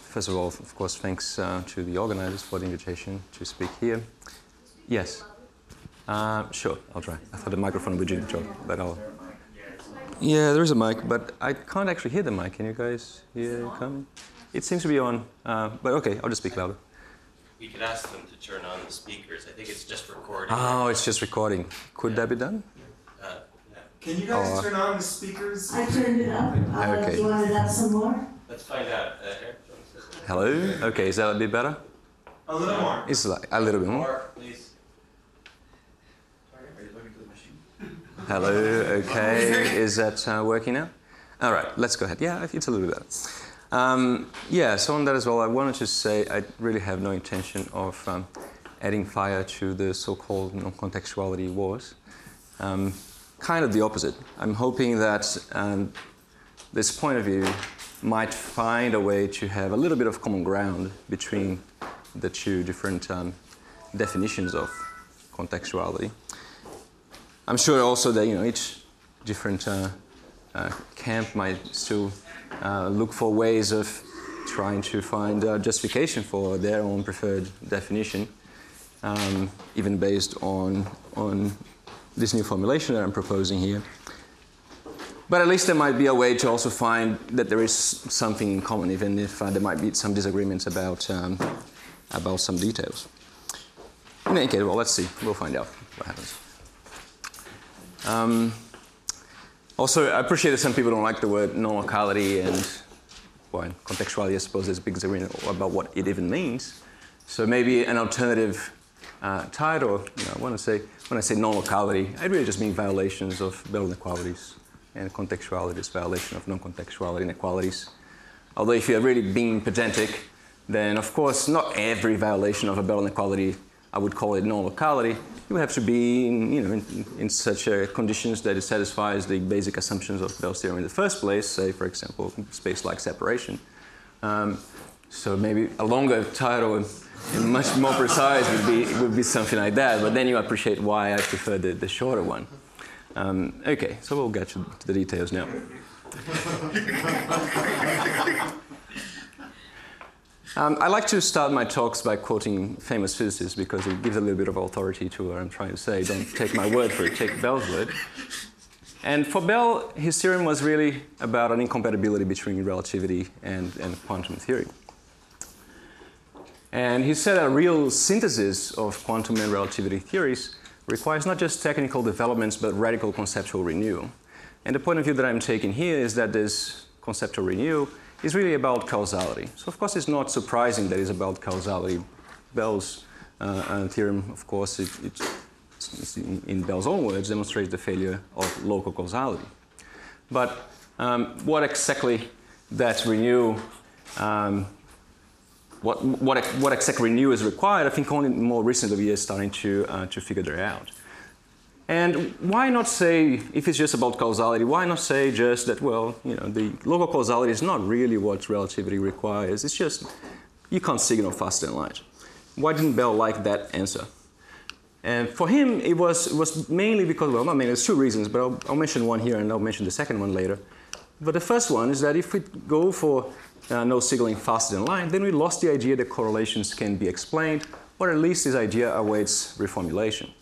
first of all, of course, thanks to the organizers for the invitation to speak here. Yes. Sure, I'll try. I thought the microphone would do the job, but I'll... Yeah, there is a mic, but I can't actually hear the mic. Can you guys hear it coming? It seems to be on, but okay, I'll just speak louder. We could ask them to turn on the speakers. I think it's just recording. Oh, it's just recording. Could that be done? Can you guys turn on the speakers? I turned it up. Okay. Do you want it up some more? Let's find out. Hello? Okay, is that a bit better? A little more. It's like a little bit more. More, please. Are you looking to the machine? Hello, okay. Is that working now? All right, let's go ahead. Yeah, it's a little bit better. Yeah, so on that as well, I wanted to say I really have no intention of adding fire to the so-called non-contextuality wars. Kind of the opposite. I'm hoping that this point of view might find a way to have a little bit of common ground between the two different definitions of contextuality. I'm sure also that each different camp might still look for ways of trying to find justification for their own preferred definition, even based on this new formulation that I'm proposing here. But at least there might be a way to also find that there is something in common, even if there might be some disagreements about some details. In any case, well, let's see. We'll find out what happens. Also, I appreciate that some people don't like the word non-locality and, well, in contextuality, I suppose there's a big disagreement about what it even means. So maybe an alternative title, when I say non-locality, I really just mean violations of Bell inequalities, and contextuality is violation of non-contextuality inequalities. Although if you're really being pedantic, then of course not every violation of a Bell inequality I would call it non-locality. It would have to be in such conditions that it satisfies the basic assumptions of Bell's theorem in the first place, say for example space-like separation. So maybe a longer title and much more precise would be something like that, but then you appreciate why I prefer the shorter one. Okay, so we'll get to the details now. I like to start my talks by quoting famous physicists because it gives a little bit of authority to what I'm trying to say. Don't take my word for it, take Bell's word. And for Bell, his theorem was really about an incompatibility between relativity and quantum theory. And he said a real synthesis of quantum and relativity theories requires not just technical developments, but radical conceptual renewal. And the point of view that I'm taking here is that this conceptual renewal is really about causality. So of course it's not surprising that it's about causality. Bell's theorem, of course, in Bell's own words, demonstrates the failure of local causality. But what exactly that renewal what exact renewal is required, I think only more recently we are starting to figure that out. And why not say, if it's just about causality, why not say just that, well, the local causality is not really what relativity requires. It's just, you can't signal faster than light. Why didn't Bell like that answer? And for him, it was mainly because, well, not mainly, there's two reasons, but I'll mention one here and I'll mention the second one later. But the first one is that if we go for no signaling faster than light, then we lost the idea that correlations can be explained, or at least this idea awaits reformulation.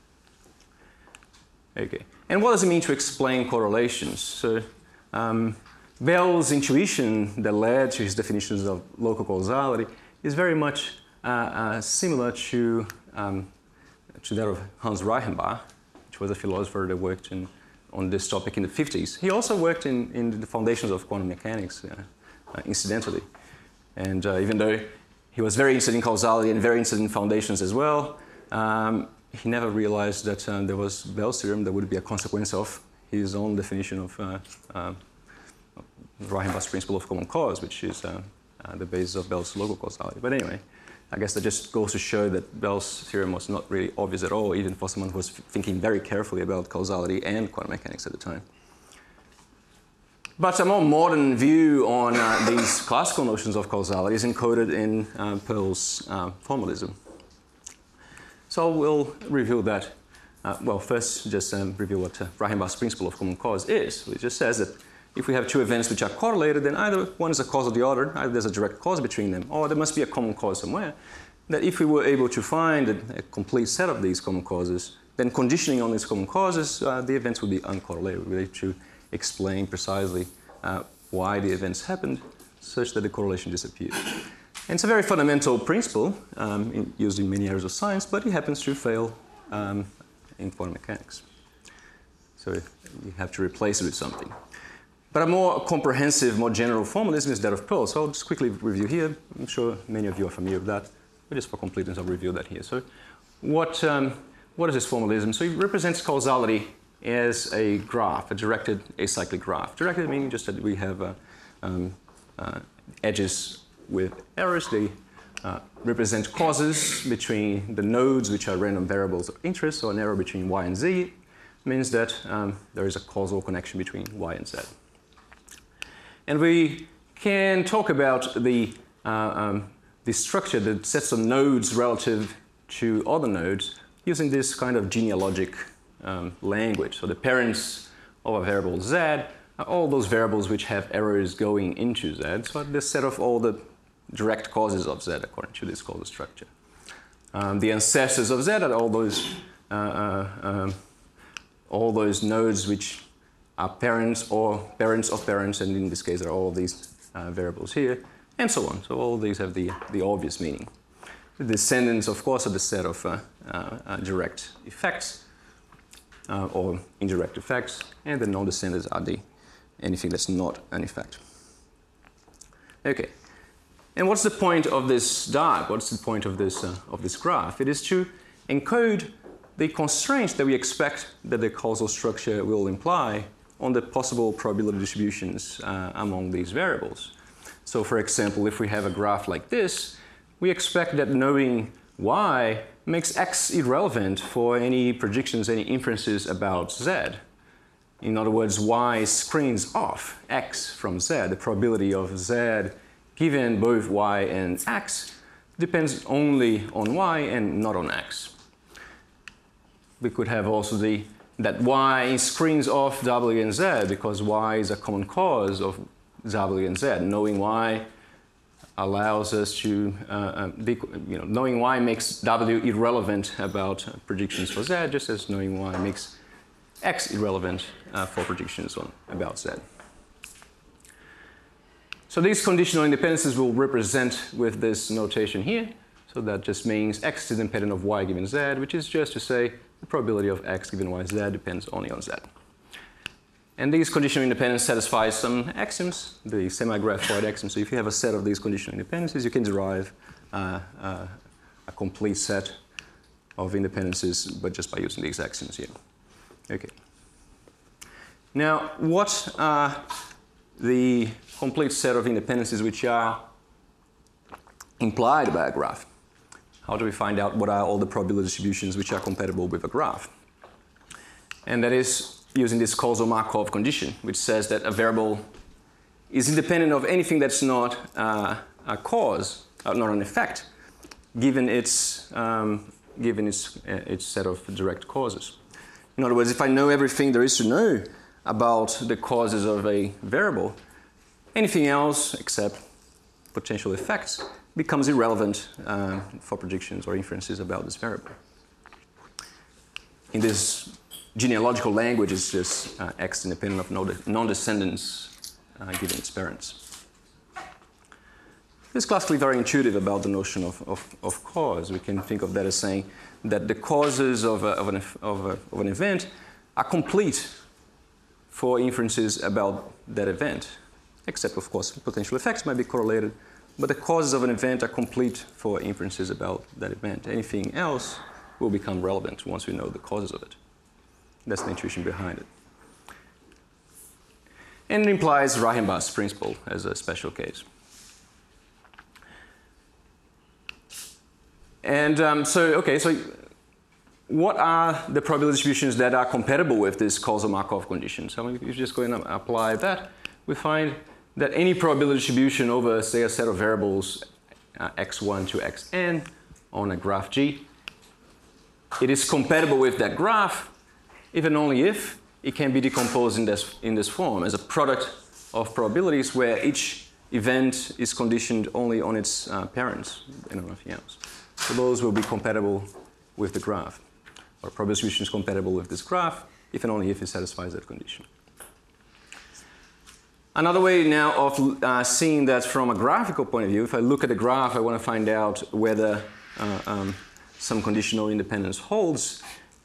Okay. And what does it mean to explain correlations? So Bell's intuition that led to his definitions of local causality is very much similar to that of Hans Reichenbach, which was a philosopher that worked on this topic in the 50s. He also worked in the foundations of quantum mechanics, incidentally. And even though he was very interested in causality and very interested in foundations as well, he never realized that there was Bell's theorem that would be a consequence of his own definition of Reichenbach's principle of common cause, which is the basis of Bell's local causality. But anyway, I guess that just goes to show that Bell's theorem was not really obvious at all, even for someone who was thinking very carefully about causality and quantum mechanics at the time. But a more modern view on these classical notions of causality is encoded in Pearl's formalism. So we'll review that. Well, first, just review what Reichenbach's principle of common cause is. It just says that if we have two events which are correlated, then either one is a cause of the other, either there's a direct cause between them, or there must be a common cause somewhere. That if we were able to find a complete set of these common causes, then conditioning on these common causes, the events would be uncorrelated. We'd be able to explain precisely why the events happened such that the correlation disappeared. And it's a very fundamental principle used in many areas of science, but it happens to fail in quantum mechanics. So you have to replace it with something. But a more comprehensive, more general formalism is that of Pearl. So I'll just quickly review here. I'm sure many of you are familiar with that, but just for completeness, I'll review that here. So what is this formalism? So it represents causality as a graph, a directed acyclic graph. Directed meaning just that we have edges with arrows. They represent causes between the nodes, which are random variables of interest. So an arrow between y and z means that there is a causal connection between y and z. And we can talk about the structure, the sets of nodes relative to other nodes, using this kind of genealogic language. So the parents of a variable z are all those variables which have arrows going into z. So the set of all the direct causes of z according to this causal structure. The ancestors of z are all those nodes which are parents or parents of parents, and in this case are all of these variables here, and so on. So all of these have the obvious meaning. The descendants, of course, are the set of direct effects or indirect effects, and the non-descendants are anything that's not an effect. Okay. And what's the point of this diagram? What's the point of this graph? It is to encode the constraints that we expect that the causal structure will imply on the possible probability distributions among these variables. So for example, if we have a graph like this, we expect that knowing y makes x irrelevant for any predictions, any inferences about z. In other words, y screens off x from z. The probability of z given both y and x depends only on y and not on x. We could have also that y screens off w and z because y is a common cause of w and z. Knowing y allows us to, knowing y makes w irrelevant about predictions for z, just as knowing y makes x irrelevant for predictions about z. So these conditional independencies will represent with this notation here. So that just means x is independent of y given z, which is just to say the probability of x given y z depends only on z. And these conditional independence satisfy some axioms, the semi-graphoid axioms. So if you have a set of these conditional independencies, you can derive a complete set of independencies, but just by using these axioms here. Okay. Now, what are the complete set of independencies which are implied by a graph? How do we find out what are all the probability distributions which are compatible with a graph? And that is using this causal Markov condition, which says that a variable is independent of anything that's not a cause, not an effect, given its set of direct causes. In other words, if I know everything there is to know about the causes of a variable, anything else except potential effects becomes irrelevant for predictions or inferences about this variable. In this genealogical language, it's just x independent of non-descendants given its parents. This is classically very intuitive about the notion of cause. We can think of that as saying that the causes of an event are complete for inferences about that event, except, of course, potential effects might be correlated, but the causes of an event are complete for inferences about that event. Anything else will become relevant once we know the causes of it. That's the intuition behind it. And it implies Reichenbach's principle as a special case. And so what are the probability distributions that are compatible with this causal Markov condition? So if you just go and apply that, we find that any probability distribution over, say, a set of variables x1 to xn on a graph G, it is compatible with that graph if and only if it can be decomposed in this form as a product of probabilities where each event is conditioned only on its parents and on nothing else. So those will be compatible with the graph, or probability distribution is compatible with this graph if and only if it satisfies that condition. Another way now of seeing that from a graphical point of view, if I look at the graph, I want to find out whether some conditional independence holds,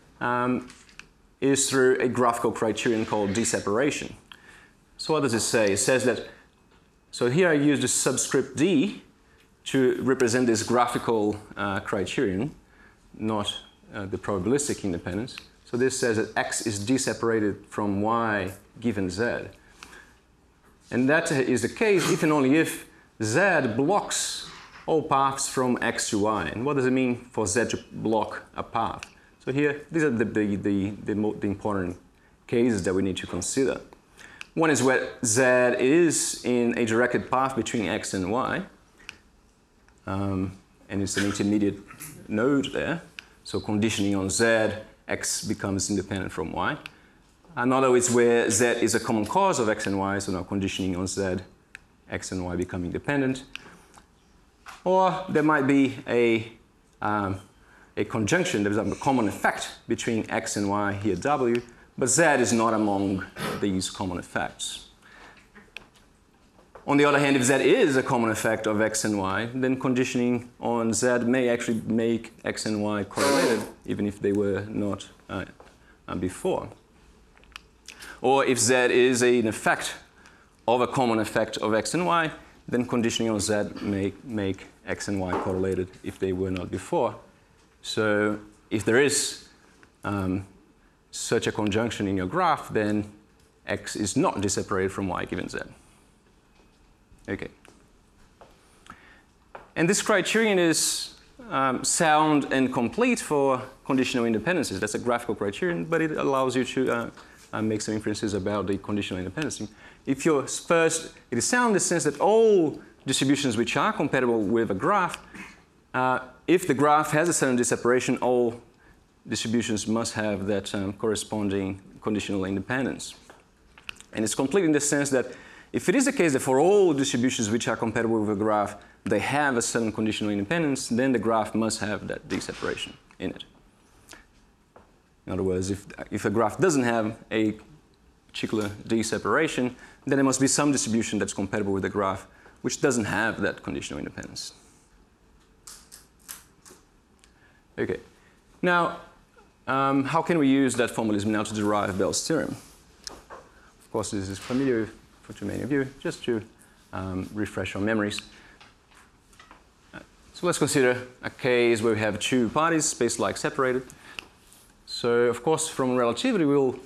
is through a graphical criterion called d-separation. So what does it say? It says that, so here I use the subscript d to represent this graphical criterion, not the probabilistic independence. So this says that x is d-separated from y given z. And that is the case if and only if z blocks all paths from x to y. And what does it mean for z to block a path? So here, these are the important cases that we need to consider. One is where z is in a directed path between x and y. And it's an intermediate node there. So conditioning on z, x becomes independent from y. Another is where z is a common cause of x and y, so now conditioning on z, x and y become independent. Or there might be a conjunction, there's a common effect between x and y, here w, but z is not among these common effects. On the other hand, if z is a common effect of x and y, then conditioning on z may actually make x and y correlated, even if they were not before. Or if z is an effect of a common effect of x and y, then conditioning on z may make x and y correlated if they were not before. So if there is such a conjunction in your graph, then x is not d-separated from y given z. Okay. And this criterion is sound and complete for conditional independencies. That's a graphical criterion, but it allows you to make some inferences about the conditional independency. If you're first, it is sound in the sense that all distributions which are compatible with a graph, if the graph has a certain d-separation, all distributions must have that corresponding conditional independence. And it's complete in the sense that if it is the case that for all distributions which are compatible with a graph, they have a certain conditional independence, then the graph must have that d-separation in it. In other words, if a graph doesn't have a particular d-separation, then there must be some distribution that's compatible with the graph which doesn't have that conditional independence. Okay. Now, how can we use that formalism now to derive Bell's theorem? Of course, this is familiar to many of you, just to refresh our memories. So let's consider a case where we have two parties, space-like separated. So, of course, from relativity,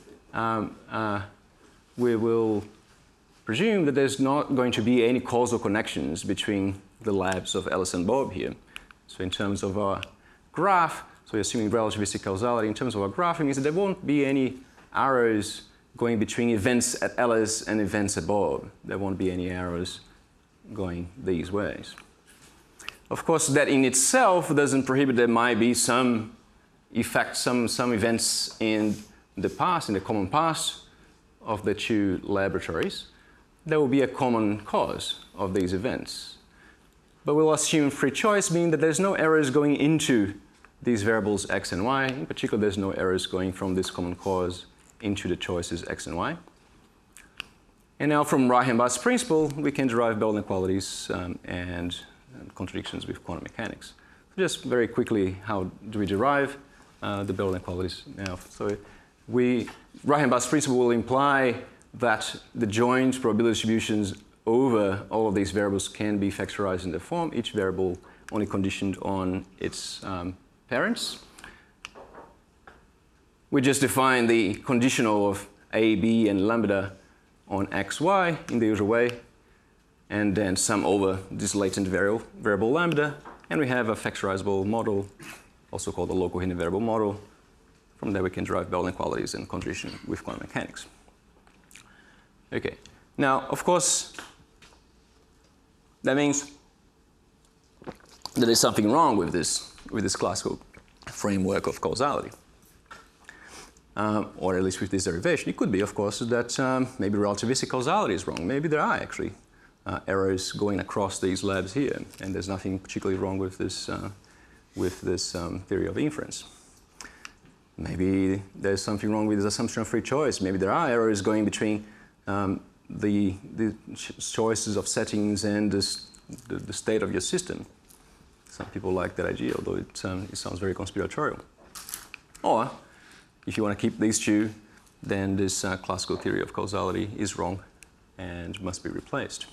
we will presume that there's not going to be any causal connections between the labs of Ellis and Bob here. So in terms of our graph, so we're assuming relativistic causality, in terms of our graph, it means that there won't be any arrows going between events at Ellis and events at Bob. There won't be any arrows going these ways. Of course, that in itself doesn't prohibit there might be some effects, some events in the past, in the common past of the two laboratories. There will be a common cause of these events. But we'll assume free choice, meaning that there's no errors going into these variables x and y. In particular, there's no errors going from this common cause into the choices x and y. And now from Reichenbach's principle, we can derive Bell inequalities and contradictions with quantum mechanics. Just very quickly, how do we derive the Bell inequalities now? So Reichenbach's principle will imply that the joint probability distributions over all of these variables can be factorized in the form, each variable only conditioned on its parents. We just define the conditional of A, B, and lambda on x, y in the usual way, and then sum over this latent variable lambda, and we have a factorizable model, also called the local hidden variable model. From there we can derive Bell inequalities and condition with quantum mechanics. Okay, now of course that means that there's something wrong with this classical framework of causality. or at least with this derivation. It could be, of course, that maybe relativistic causality is wrong. Maybe there are actually errors going across these labs here, and there's nothing particularly wrong with this theory of inference. Maybe there's something wrong with this assumption of free choice. Maybe there are errors going between the choices of settings and the state of your system. Some people like that idea, although it sounds very conspiratorial. Or, if you want to keep these two, then this classical theory of causality is wrong and must be replaced.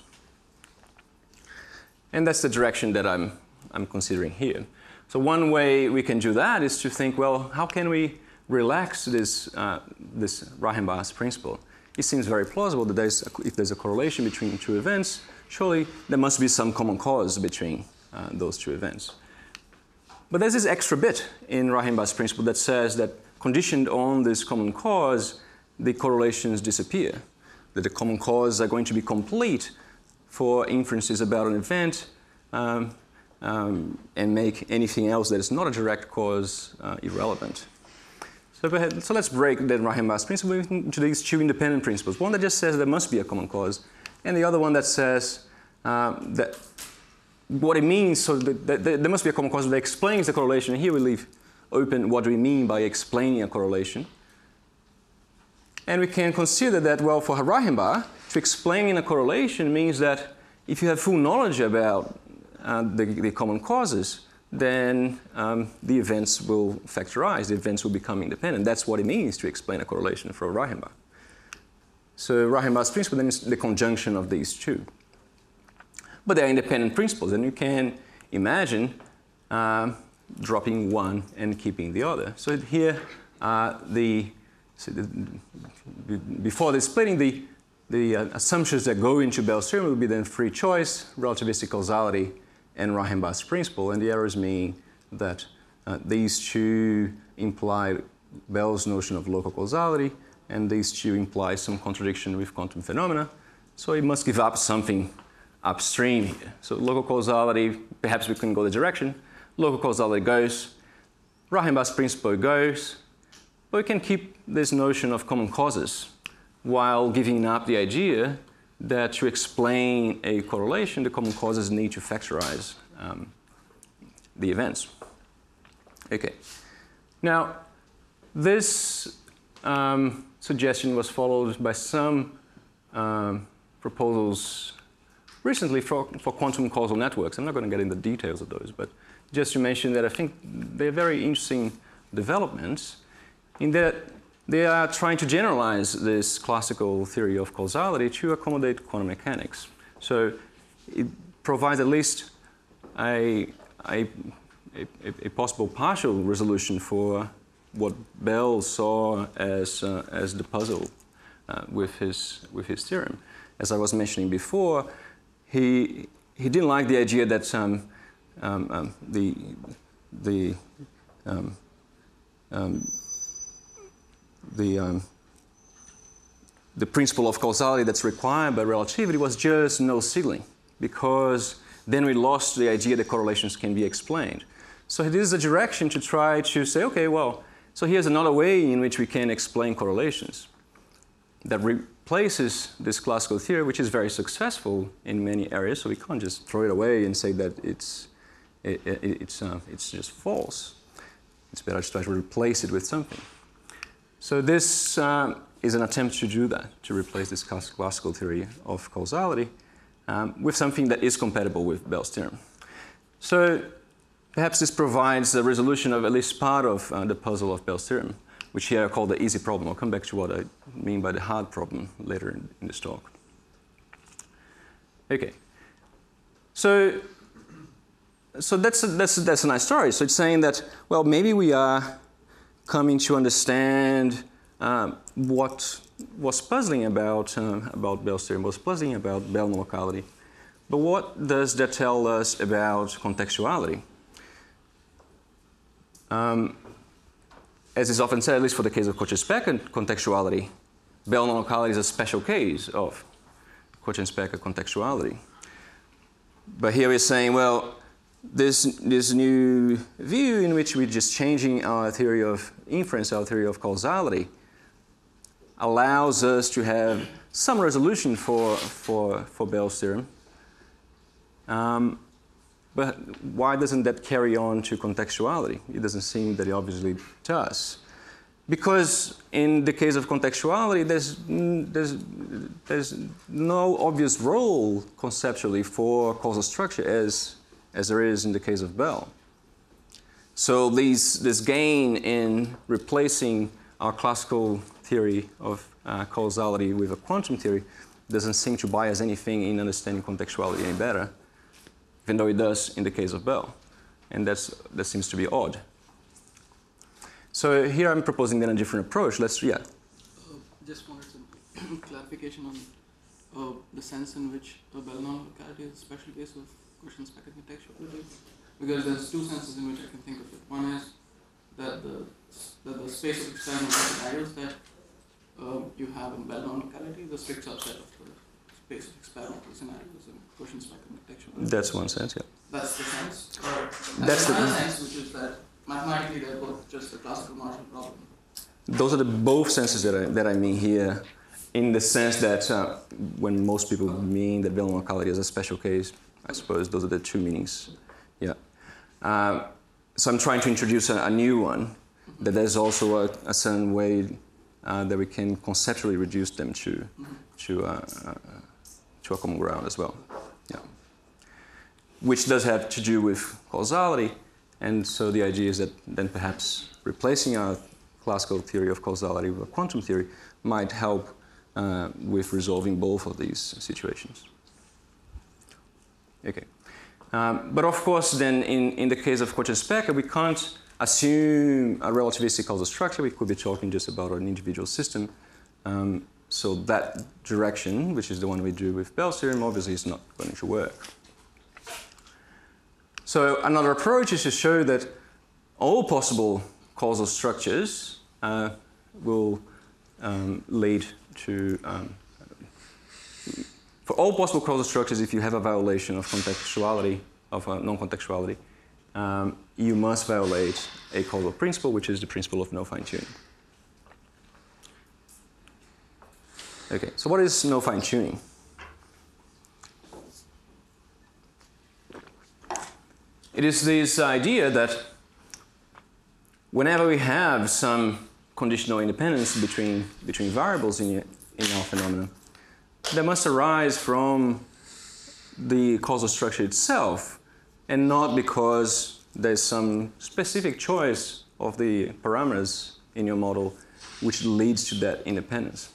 And that's the direction that I'm considering here. So one way we can do that is to think, well, how can we relax this Reichenbach's principle? It seems very plausible that if there's a correlation between two events, surely there must be some common cause between those two events. But there's this extra bit in Reichenbach's principle that says that conditioned on this common cause, the correlations disappear. That the common causes are going to be complete for inferences about an event and make anything else that is not a direct cause irrelevant. So let's break then Reichenbach's principle into these two independent principles. One that just says there must be a common cause, and the other one that says that what it means, so that there must be a common cause that explains the correlation. And here we leave open what do we mean by explaining a correlation. And we can consider that, well, for Reichenbach, to explain a correlation means that if you have full knowledge about the common causes, then the events will factorize, the events will become independent. That's what it means to explain a correlation for Reichenbach. So Reichenbach's principle then is the conjunction of these two. But they are independent principles, and you can imagine dropping one and keeping the other. So here, before the splitting, the assumptions that go into Bell's theorem will be then free choice, relativistic causality, and Reichenbach's principle. And the errors mean that these two imply Bell's notion of local causality, and these two imply some contradiction with quantum phenomena. So it must give up something upstream here. So local causality, perhaps we can go the direction. Local causality goes. Reichenbach's principle goes. But we can keep this notion of common causes while giving up the idea that to explain a correlation, the common causes need to factorize the events. Okay. Now, this suggestion was followed by some proposals recently for quantum causal networks. I'm not going to get into the details of those, but just to mention that I think they're very interesting developments in that they are trying to generalize this classical theory of causality to accommodate quantum mechanics. So it provides at least a possible partial resolution for what Bell saw as the puzzle with his theorem. As I was mentioning before, he didn't like the idea that the principle of causality that's required by relativity was just no signaling, because then we lost the idea that correlations can be explained. So this is a direction to try to say, okay, well, so here's another way in which we can explain correlations that replaces this classical theory, which is very successful in many areas. So we can't just throw it away and say that it's just false. It's better to try to replace it with something. So this is an attempt to do that, to replace this classical theory of causality with something that is compatible with Bell's theorem. So perhaps this provides a resolution of at least part of the puzzle of Bell's theorem, which here I call the easy problem. I'll come back to what I mean by the hard problem later in this talk. Okay. So that's a nice story. So it's saying that, well, maybe we are coming to understand what was puzzling about Bell's theorem, was puzzling about Bell non-locality. But what does that tell us about contextuality? As is often said, at least for the case of Korchenspieker contextuality, Bell non-locality is a special case of Korchenspieker contextuality. But here we're saying, well, this new view in which we're just changing our theory of inference, our theory of causality, allows us to have some resolution for Bell's theorem. But why doesn't that carry on to contextuality? It doesn't seem that it obviously does. Because in the case of contextuality, there's no obvious role conceptually for causal structure as there is in the case of Bell. So this gain in replacing our classical theory of causality with a quantum theory doesn't seem to buy us anything in understanding contextuality any better, even though it does in the case of Bell. And that seems to be odd. So here I'm proposing then a different approach. Just wanted some clarification on the sense in which Bell non-locality is a special case of Cauchy-Specker contextuality. Because there's two senses in which I can think of it. One is that the space of experimental scenarios that you have in Bell non-locality, the strict subset of the space of experimental scenarios in Cauchy-Specker contextuality. That's one sense, yeah. That's the sense. That's the another sense, which is that mathematically they're both just a classical Marshall problem. Those are the both senses that I mean here, in the sense that when most people mean that Bell non-locality is a special case, I suppose those are the two meanings. Yeah. So I'm trying to introduce a new one, that there's also a certain way that we can conceptually reduce them to a common ground as well. Yeah. Which does have to do with causality, and so the idea is that then perhaps replacing our classical theory of causality with a quantum theory might help with resolving both of these situations. Okay. But of course, then in the case of Cauchy-Specker, we can't assume a relativistic causal structure. We could be talking just about an individual system. So that direction, which is the one we do with Bell's theorem, obviously is not going to work. So another approach is to show that all possible causal structures will lead to for all possible causal structures, if you have a violation of contextuality, of non-contextuality, you must violate a causal principle, which is the principle of no fine-tuning. Okay, so what is no fine-tuning? It is this idea that whenever we have some conditional independence between variables in our phenomenon, that must arise from the causal structure itself, and not because there's some specific choice of the parameters in your model which leads to that independence.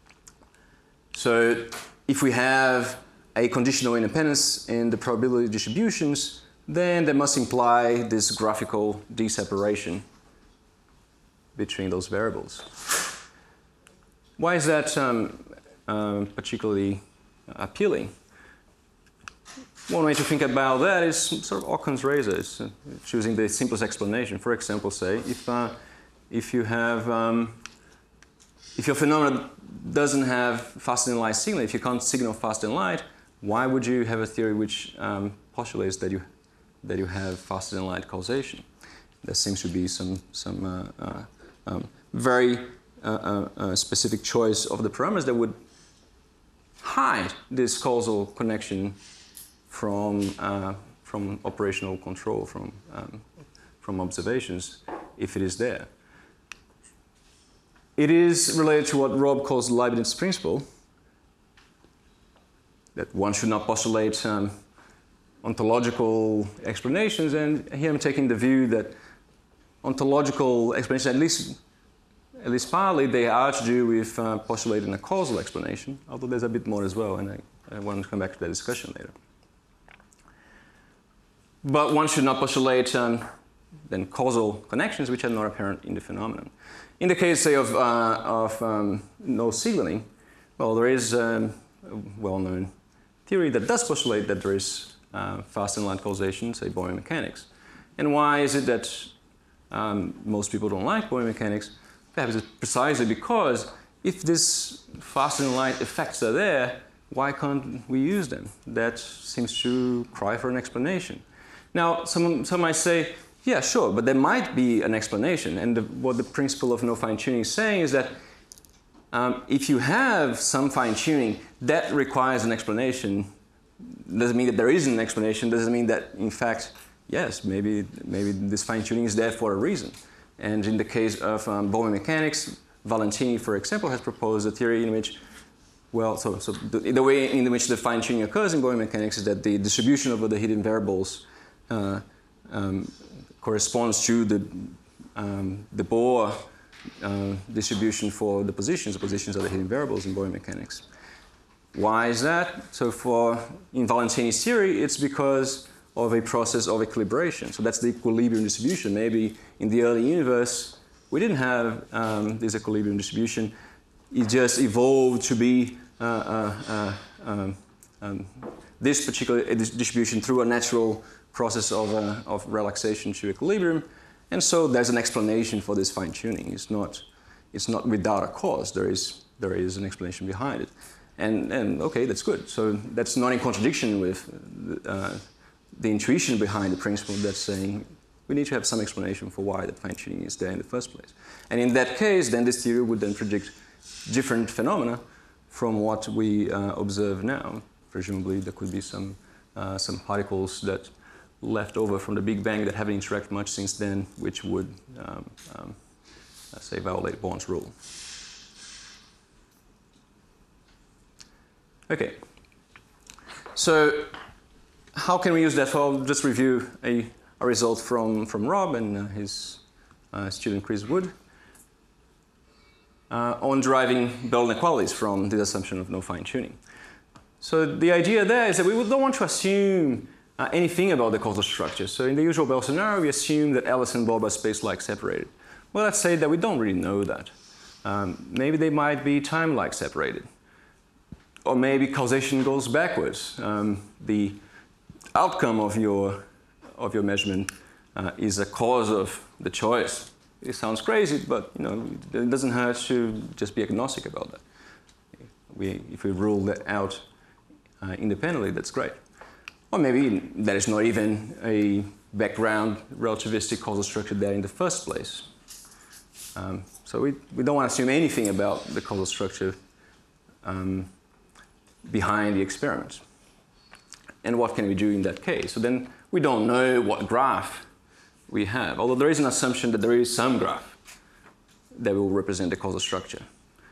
So if we have a conditional independence in the probability distributions, then that must imply this graphical deseparation between those variables. Why is that particularly appealing? One way to think about that is sort of Occam's razor, is choosing the simplest explanation. For example, say if you have if your phenomenon doesn't have faster than light signal, if you can't signal faster than light, why would you have a theory which postulates that you have faster than light causation? There seems to be some very specific choice of the parameters that would hide this causal connection from operational control, from observations, if it is there. It is related to what Rob calls the Leibniz principle, that one should not postulate ontological explanations, and here I'm taking the view that ontological explanations, at least partly, they are to do with postulating a causal explanation, although there's a bit more as well, and I want to come back to that discussion later. But one should not postulate then causal connections which are not apparent in the phenomenon. In the case, say, of no signaling, well, there is a well-known theory that does postulate that there is faster than light causation, say Bohr mechanics. And why is it that most people don't like Bohr mechanics? Perhaps it's precisely because if these faster than light effects are there, why can't we use them? That seems to cry for an explanation. Now, some might say, Yeah, sure, but there might be an explanation. And what the principle of no fine-tuning is saying is that if you have some fine-tuning, that requires an explanation. Doesn't mean that there isn't an explanation. Doesn't mean that, in fact, yes, maybe this fine-tuning is there for a reason. And in the case of Bowman mechanics, Valentini, for example, has proposed a theory in which, well, the way in which the fine-tuning occurs in Bowman mechanics is that the distribution over the hidden variables corresponds to the Bohr distribution for the positions. The positions are the hidden variables in Bowman mechanics. Why is that? So in Valentini's theory, it's because of a process of equilibration. So that's the equilibrium distribution. Maybe in the early universe, we didn't have this equilibrium distribution. It just evolved to be this particular distribution through a natural process of relaxation to equilibrium. And so there's an explanation for this fine-tuning. It's not without a cause. There is an explanation behind it. And okay, that's good. So that's not in contradiction with the intuition behind the principle that's saying we need to have some explanation for why that fine-tuning is there in the first place. And in that case, then this theory would then predict different phenomena from what we observe now. Presumably, there could be some particles that left over from the Big Bang that haven't interacted much since then, which would, say, violate Born's rule. Okay. So how can we use that? Well, I'll just review a result from Rob and his student Chris Wood on deriving Bell inequalities from this assumption of no fine-tuning. So the idea there is that we don't want to assume anything about the causal structure. So in the usual Bell scenario, we assume that Alice and Bob are space-like separated. Well, let's say that we don't really know that. Maybe they might be time-like separated. Or maybe causation goes backwards. The outcome of your measurement is a cause of the choice. It sounds crazy, but it doesn't hurt to just be agnostic about that. If we rule that out independently, that's great. Or maybe there is not even a background relativistic causal structure there in the first place. So we don't want to assume anything about the causal structure behind the experiment. And what can we do in that case? So then we don't know what graph we have, although there is an assumption that there is some graph that will represent the causal structure.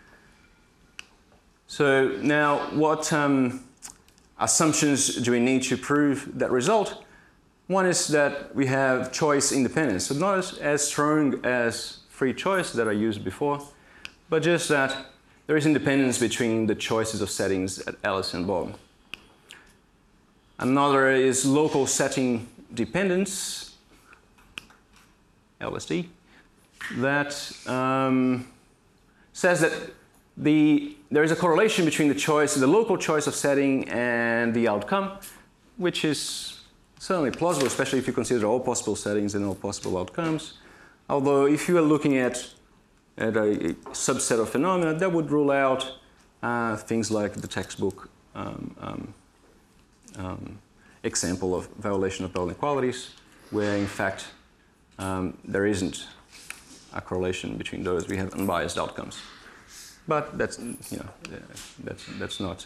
So now what assumptions do we need to prove that result? One is that we have choice independence, so not as strong as free choice that I used before, but just that there is independence between the choices of settings at Alice and Bob. Another is local setting dependence, LSD, that says that there is a correlation between the local choice of setting and the outcome, which is certainly plausible, especially if you consider all possible settings and all possible outcomes. Although if you are looking at a subset of phenomena, that would rule out things like the textbook example of violation of Bell inequalities, where in fact there isn't a correlation between those. We have unbiased outcomes. But that's not.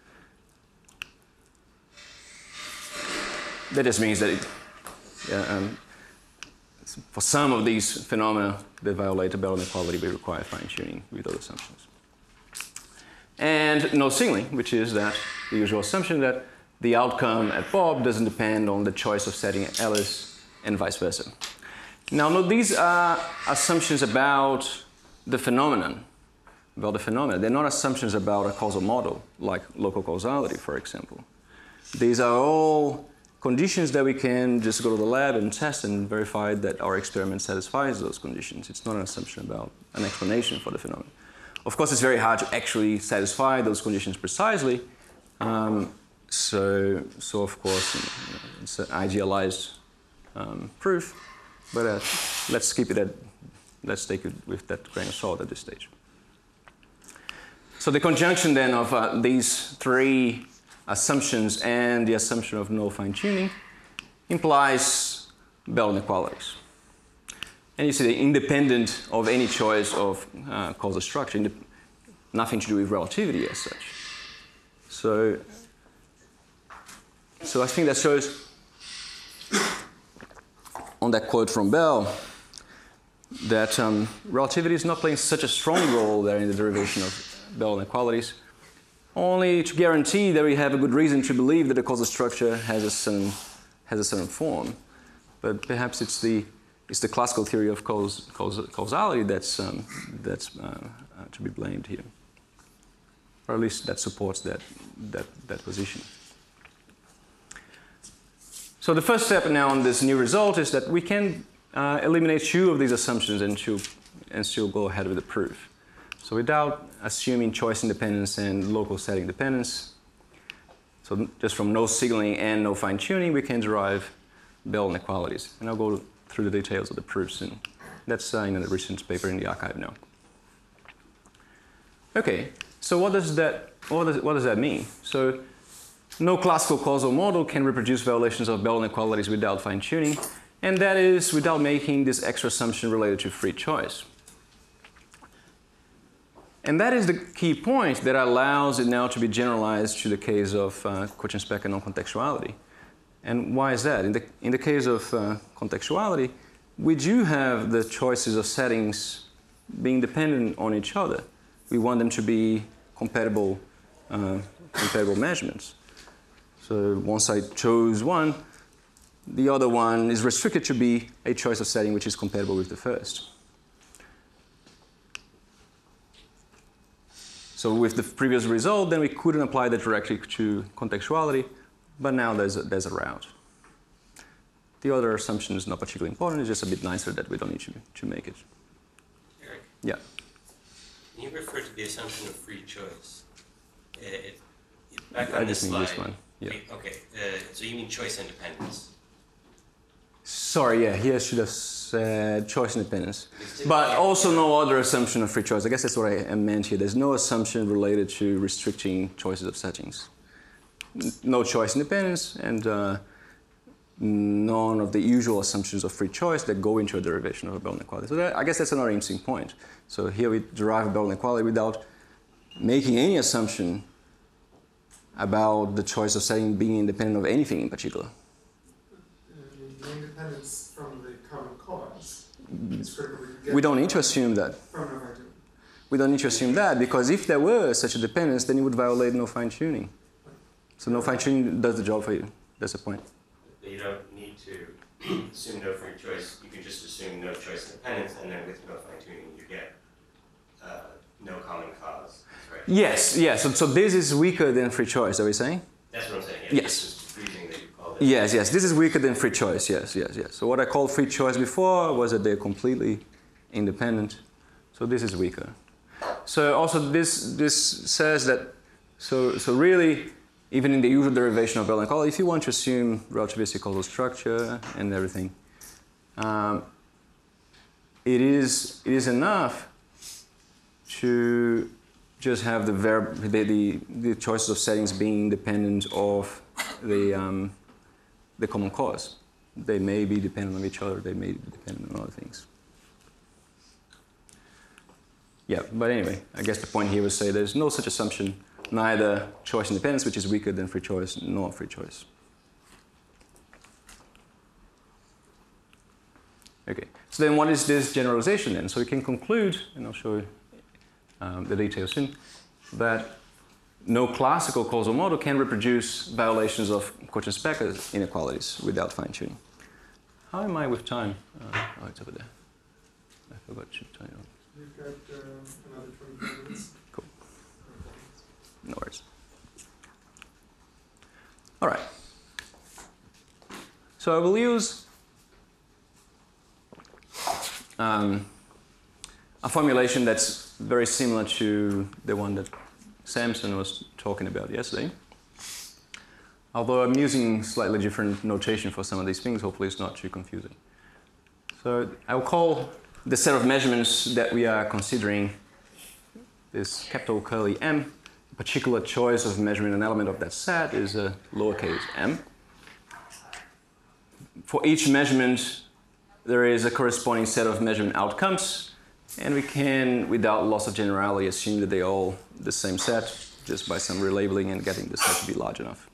That just means that for some of these phenomena that violate the Bell inequality, we require fine-tuning with those assumptions. And no signaling, which is that the usual assumption that the outcome at Bob doesn't depend on the choice of setting at Alice and vice versa. Now, note these are assumptions about the phenomenon. They're not assumptions about a causal model, like local causality, for example. These are all conditions that we can just go to the lab and test and verify that our experiment satisfies those conditions. It's not an assumption about an explanation for the phenomenon. Of course, it's very hard to actually satisfy those conditions precisely. So of course, it's an idealized proof. But let's take it with that grain of salt at this stage. So the conjunction then of these three assumptions and the assumption of no fine-tuning implies Bell inequalities. And you see they're independent of any choice of causal structure, nothing to do with relativity as such. So I think that shows on that quote from Bell that relativity is not playing such a strong role there in the derivation of Bell inequalities, only to guarantee that we have a good reason to believe that the causal structure has a certain form. But perhaps it's the classical theory of causality that's to be blamed here, or at least that supports that position. So the first step now on this new result is that we can eliminate two of these assumptions and still go ahead with the proof. So without assuming choice independence and local setting dependence, so just from no signaling and no fine-tuning, we can derive Bell inequalities. And I'll go through the details of the proof soon. That's in a recent paper in the archive now. Okay, so what does that mean? So no classical causal model can reproduce violations of Bell inequalities without fine-tuning, and that is without making this extra assumption related to free choice. And that is the key point that allows it now to be generalized to the case of Cauchy-Specker non-contextuality. And why is that? In the case of contextuality, we do have the choices of settings being dependent on each other. We want them to be compatible measurements. So once I chose one, the other one is restricted to be a choice of setting which is compatible with the first. So with the previous result, then we couldn't apply that directly to contextuality, but now there's a route. The other assumption is not particularly important, it's just a bit nicer that we don't need to make it. Eric? Yeah. Can you refer to the assumption of free choice? Back I on just this mean slide. this one. Yeah. Okay, so you mean choice independence? Sorry, yeah, here I should have said choice independence. But also no other assumption of free choice. I guess that's what I meant here. There's no assumption related to restricting choices of settings. No choice independence and none of the usual assumptions of free choice that go into a derivation of a Bell inequality. So I guess that's another interesting point. So here we derive a Bell inequality without making any assumption about the choice of setting being independent of anything in particular. The independence from the common cause is critical. We don't need to assume that. From no fine-tuning. We don't need to assume that, because if there were such a dependence, then it would violate no fine-tuning. So no fine-tuning does the job for you. That's the point. But you don't need to assume no free choice. You can just assume no choice independence, and then with no fine-tuning, you get no common cause. Right? Yes, yes. So this is weaker than free choice, are we saying? That's what I'm saying. Yes. It's just freezing that you called it. Yes, yes. This is weaker than free choice. Yes, yes, yes. So what I called free choice before was that they're completely independent. So this is weaker. So also this says that, so really, even in the usual derivation of Bell inequality, if you want to assume relativistic causal structure and everything, it is enough to just have the choices of settings being independent of the common cause. They may be dependent on each other, they may be dependent on other things. Yeah, but anyway, I guess the point here was say there's no such assumption, neither choice independence, which is weaker than free choice, nor free choice. Okay, so then what is this generalization then? So we can conclude, and I'll show you the details soon, that no classical causal model can reproduce violations of Cauchy-Specker inequalities without fine-tuning. How am I with time? Oh, it's over there. I forgot to turn it on. We've got another 25 minutes. Cool. No worries. All right. So I will use a formulation that's very similar to the one that Samson was talking about yesterday. Although I'm using slightly different notation for some of these things, hopefully it's not too confusing. So I'll call the set of measurements that we are considering this capital curly M. A particular choice of measuring an element of that set is a lowercase m. for each measurement, there is a corresponding set of measurement outcomes, and we can, without loss of generality, assume that they're all the same set just by some relabeling and getting the set to be large enough.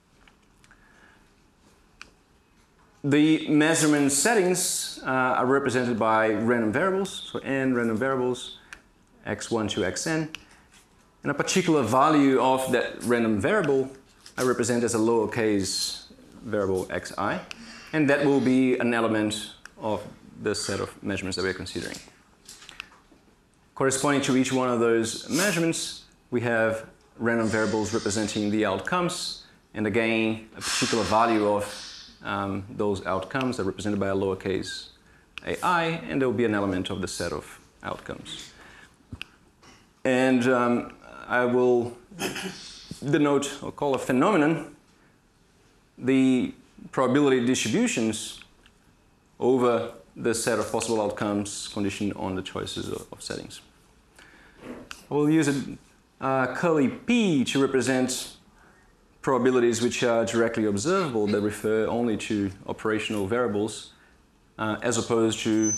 The measurement settings are represented by random variables, so n random variables, x1 to xn, and a particular value of that random variable I represent as a lowercase variable xi, and that will be an element of the set of measurements that we're considering. Corresponding to each one of those measurements, we have random variables representing the outcomes, and again, a particular value of those outcomes are represented by a lowercase ai, and there will be an element of the set of outcomes. And I will denote or call a phenomenon the probability distributions over the set of possible outcomes conditioned on the choices of settings. I will use a curly p to represent probabilities which are directly observable that refer only to operational variables as opposed to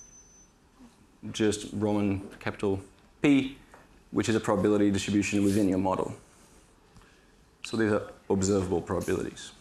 just Roman capital P, which is a probability distribution within your model. So these are observable probabilities.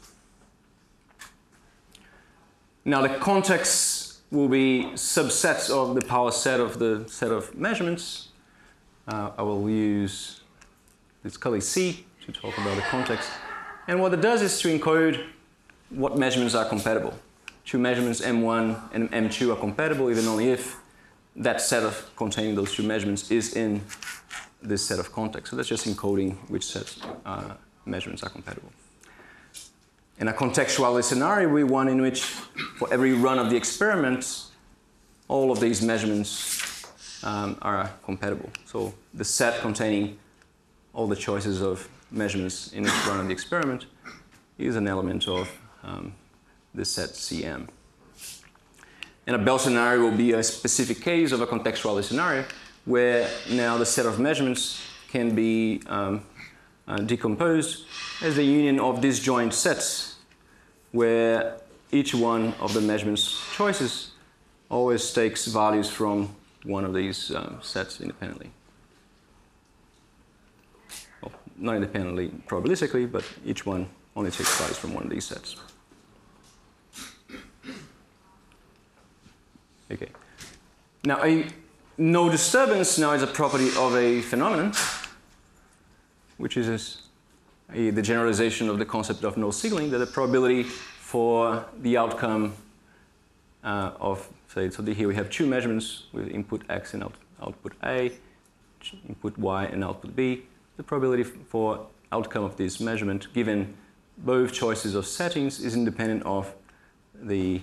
Now the contexts will be subsets of the power set of the set of measurements. I will use this curly C to talk about the context. And what it does is to encode what measurements are compatible. Two measurements M1 and M2 are compatible even only if that set of containing those two measurements is in this set of contexts. So that's just encoding which sets measurements are compatible. In a contextuality scenario, we want in which for every run of the experiment, all of these measurements are compatible. So the set containing all the choices of measurements in each run of the experiment is an element of the set CM. And a Bell scenario will be a specific case of a contextuality scenario where now the set of measurements can be decomposed as the union of disjoint sets where each one of the measurements choices always takes values from one of these sets independently. Well, not independently probabilistically, but each one only takes values from one of these sets. Okay. Now, no disturbance now is a property of a phenomenon, which is the generalization of the concept of no signaling, that the probability for the outcome of, say, so here we have two measurements with input X and output A, input Y and output B. The probability for outcome of this measurement, given both choices of settings, is independent of the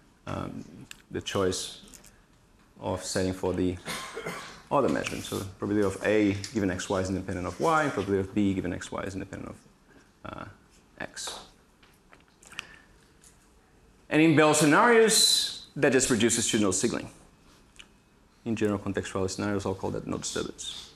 choice of setting for the other measurement. So the probability of A given xy is independent of y, and probability of B given xy is independent of x. And in Bell scenarios, that just reduces to no signaling. In general contextuality scenarios, I'll call that no disturbance.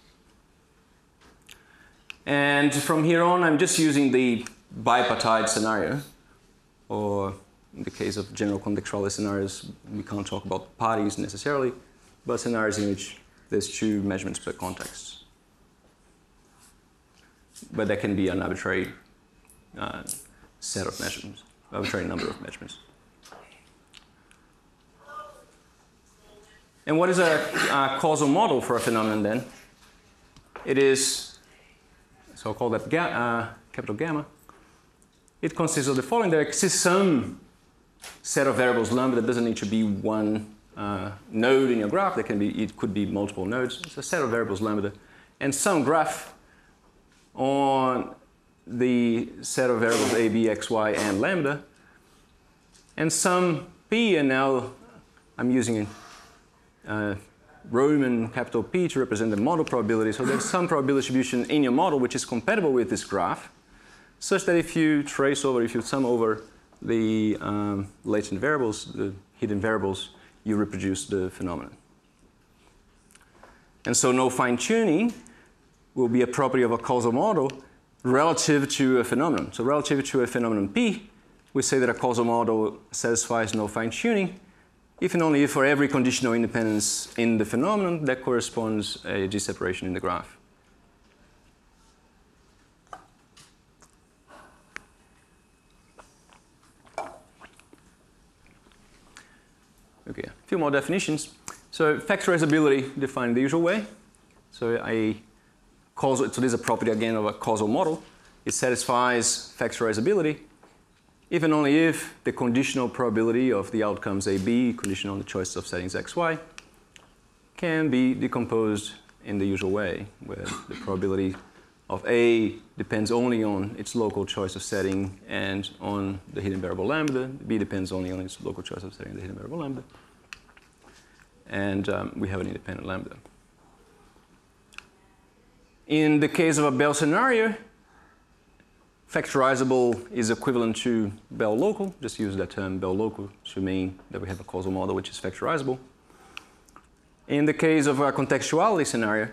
And from here on, I'm just using the bipartite scenario, or in the case of general contextuality scenarios, we can't talk about parties necessarily, but scenarios in which there's two measurements per context. But that can be an arbitrary set of measurements, arbitrary number of measurements. And what is a causal model for a phenomenon then? It is, so I'll call that capital gamma. It consists of the following. There exists some set of variables lambda that doesn't need to be one node in your graph. It could be multiple nodes. It's a set of variables lambda. And some graph on the set of variables a, b, x, y, and lambda. And some p, and now I'm using Roman capital P to represent the model probability. So there's some probability distribution in your model which is compatible with this graph, such that if you trace over, if you sum over the latent variables, the hidden variables, you reproduce the phenomenon. And so no fine-tuning will be a property of a causal model relative to a phenomenon. So relative to a phenomenon P, we say that a causal model satisfies no fine-tuning if and only if for every conditional independence in the phenomenon that corresponds a d-separation in the graph. Okay, a few more definitions. So factorizability defined the usual way. So so this is a property again of a causal model. It satisfies factorizability if and only if the conditional probability of the outcomes AB, conditional on the choice of settings X, Y, can be decomposed in the usual way, where the probability of A depends only on its local choice of setting and on the hidden variable lambda. B depends only on its local choice of setting and the hidden variable lambda. And we have an independent lambda. In the case of a Bell scenario, factorizable is equivalent to Bell local. Just use that term Bell local to mean that we have a causal model which is factorizable. In the case of a contextuality scenario,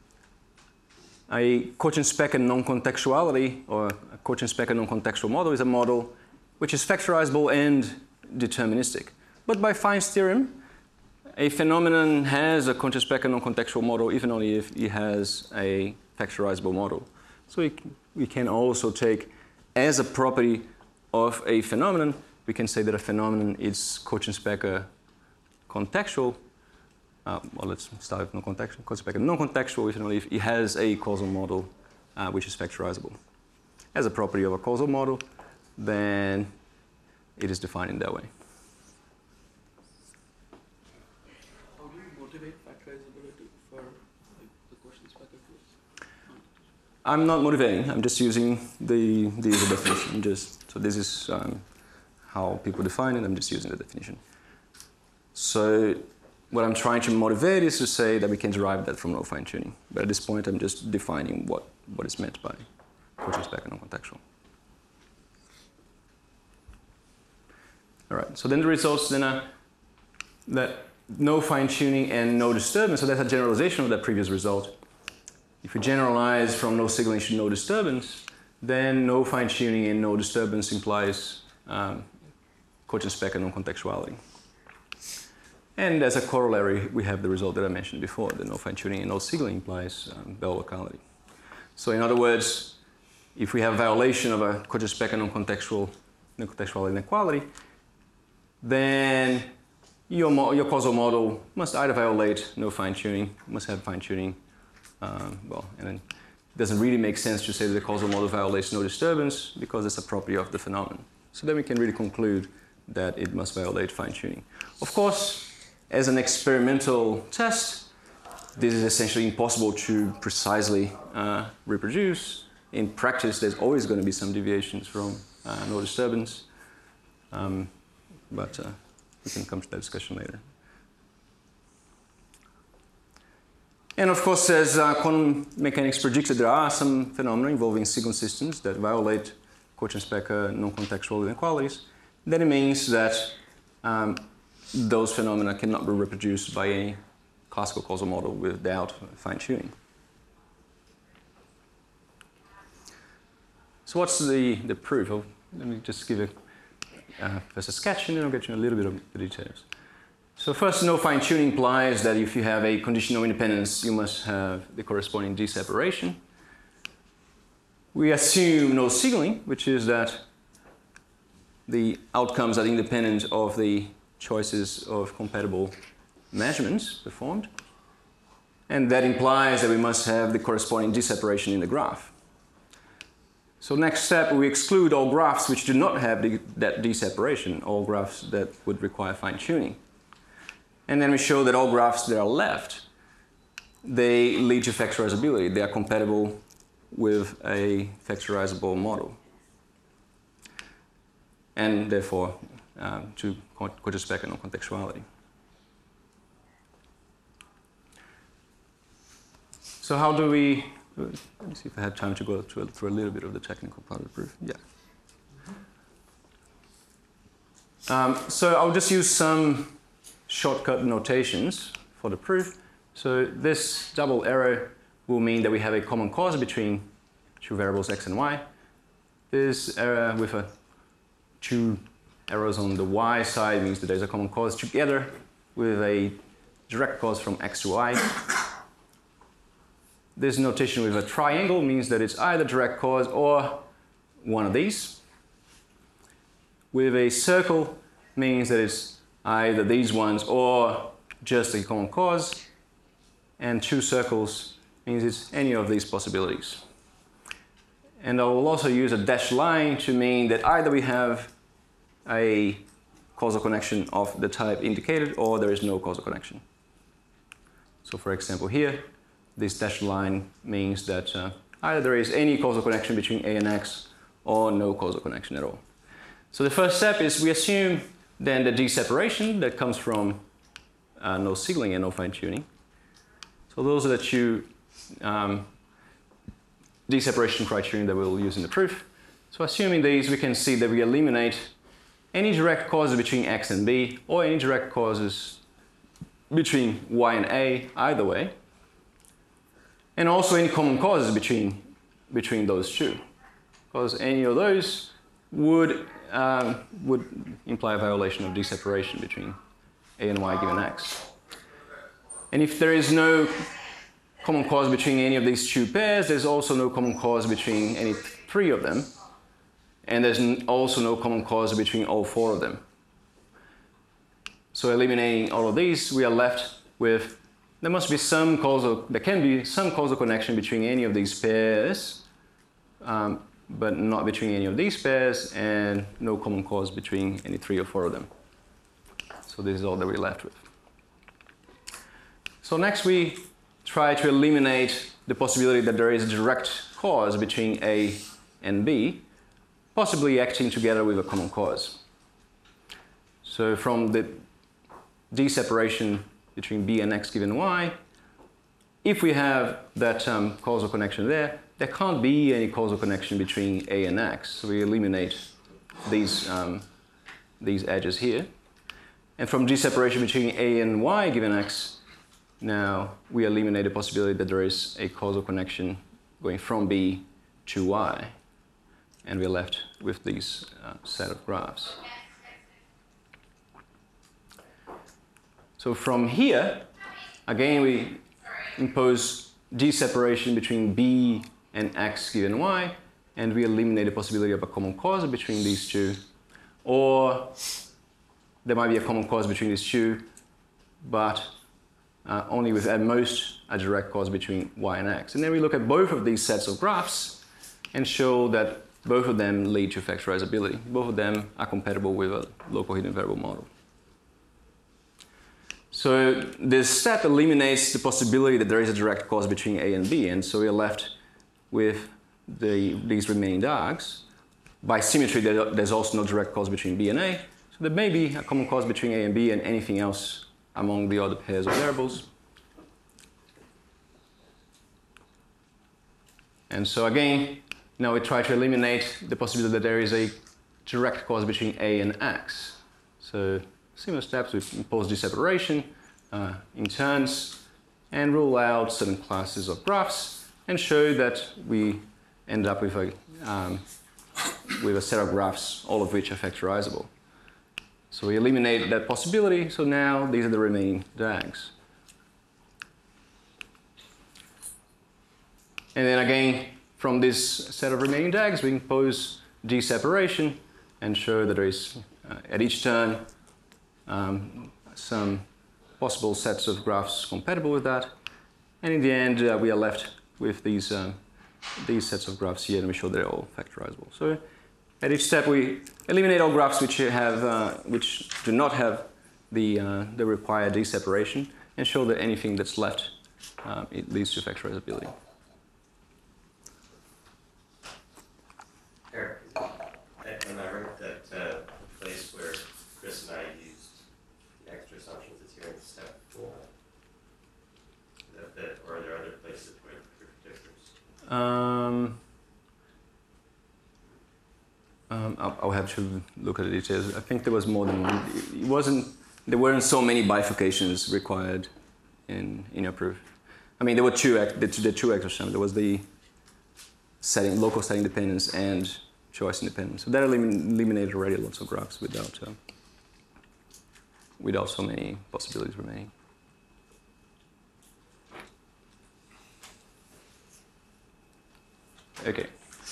a Cauchy-Specker non-contextuality or a Cauchy-Specker non-contextual model is a model which is factorizable and deterministic. But by Fine's theorem, a phenomenon has a Cauchy-Specker non-contextual model even only if it has a factorizable model. So we can also take as a property of a phenomenon, we can say that a phenomenon is Cauchy-Specker contextual. Well, let's start with non-contextual. Cauchy-Specker non-contextual even only if it has a causal model which is factorizable. As a property of a causal model, then it is defined in that way. How do you motivate factorizability for like, the Cauchy-Specker case? I'm not motivating. I'm just using the usual definition. So this is how people define it. I'm just using the definition. So what I'm trying to motivate is to say that we can derive that from no fine-tuning. But at this point, I'm just defining what is meant by Cauchy-Specker non-contextual. All right. So then the results then are that no fine-tuning and no disturbance. So that's a generalization of that previous result. If we generalize from no signaling to no disturbance, then no fine-tuning and no disturbance implies Cauchy-Specker non-contextuality. And as a corollary, we have the result that I mentioned before, that no fine-tuning and no signaling implies Bell locality. So in other words, if we have violation of a Cauchy-Specker non-contextual inequality, then your causal model must either violate no fine-tuning, must have fine-tuning, and then it doesn't really make sense to say that the causal model violates no disturbance because it's a property of the phenomenon. So then we can really conclude that it must violate fine-tuning. Of course, as an experimental test, this is essentially impossible to precisely reproduce. In practice, there's always going to be some deviations from no disturbance, but we can come to that discussion later. And of course, as quantum mechanics predicted, there are some phenomena involving signal systems that violate Cauchy-Specker non-contextual inequalities. Then it means that those phenomena cannot be reproduced by any classical causal model without fine-tuning. So what's the proof? Let me just give first a sketch and then I'll get you a little bit of the details. So first, no fine-tuning implies that if you have a conditional independence, you must have the corresponding d-separation. We assume no signaling, which is that the outcomes are independent of the choices of compatible measurements performed. And that implies that we must have the corresponding d-separation in the graph. So next step, we exclude all graphs which do not have that d-separation, all graphs that would require fine-tuning. And then we show that all graphs that are left, they lead to factorizability. They are compatible with a factorizable model. And therefore, to Cauchy-Specker non-contextuality. So how do we, let me see if I had time to go through a little bit of the technical part of the proof. Yeah. So I'll just use some shortcut notations for the proof. So this double arrow will mean that we have a common cause between two variables x and y. This arrow with a two arrows on the y side means that there's a common cause together with a direct cause from x to y. This notation with a triangle means that it's either direct cause or one of these. With a circle means that it's either these ones or just a common cause. And two circles means it's any of these possibilities. And I will also use a dashed line to mean that either we have a causal connection of the type indicated or there is no causal connection. So for example here, this dashed line means that either there is any causal connection between A and X or no causal connection at all. So the first step is we assume then the d-separation that comes from no signaling and no fine-tuning. So those are the two d-separation criterion that we'll use in the proof. So assuming these, we can see that we eliminate any direct causes between X and B or any direct causes between Y and A, either way. And also any common causes between those two. Because any of those would imply a violation of d-separation between A and Y given X. And if there is no common cause between any of these two pairs, there's also no common cause between any three of them. And there's also no common cause between all four of them. So eliminating all of these, we are left with, there can be some causal connection between any of these pairs, but not between any of these pairs, and no common cause between any three or four of them. So this is all that we're left with. So next we try to eliminate the possibility that there is a direct cause between A and B, possibly acting together with a common cause. So from the d-separation between B and X given Y, if we have that causal connection there can't be any causal connection between A and X. So we eliminate these edges here. And from d-separation between A and Y given X, now we eliminate the possibility that there is a causal connection going from B to Y. And we're left with these set of graphs. So from here, again, we impose d-separation between B and X given Y, and we eliminate the possibility of a common cause between these two. Or there might be a common cause between these two, but only with at most a direct cause between Y and X. And then we look at both of these sets of graphs and show that both of them lead to factorizability. Both of them are compatible with a local hidden variable model. So this step eliminates the possibility that there is a direct cause between A and B, and so we are left with these remaining diags. By symmetry, there's also no direct cause between B and A, so there may be a common cause between A and B and anything else among the other pairs of variables. And so again, now we try to eliminate the possibility that there is a direct cause between A and X. So similar steps, we impose d-separation in turns and rule out certain classes of graphs and show that we end up with a set of graphs, all of which are factorizable. So we eliminate that possibility, so now these are the remaining DAGs. And then again, from this set of remaining DAGs, we impose d-separation and show that there is, at each turn, some possible sets of graphs compatible with that. And in the end, we are left with these sets of graphs here, and we show they're all factorizable. So at each step, we eliminate all graphs which do not have the required d-separation, and show that anything that's left it leads to factorizability. Eric, am I right that the place where Chris and I used the extra assumptions is here in step 4? Or are there other places where the proof differs? I'll have to look at the details. I think there was more than one. There weren't so many bifurcations required in your proof. I mean, there were two extra sums. There was the local setting dependence and choice independent. So that eliminated already lots of graphs without so many possibilities remaining. Okay.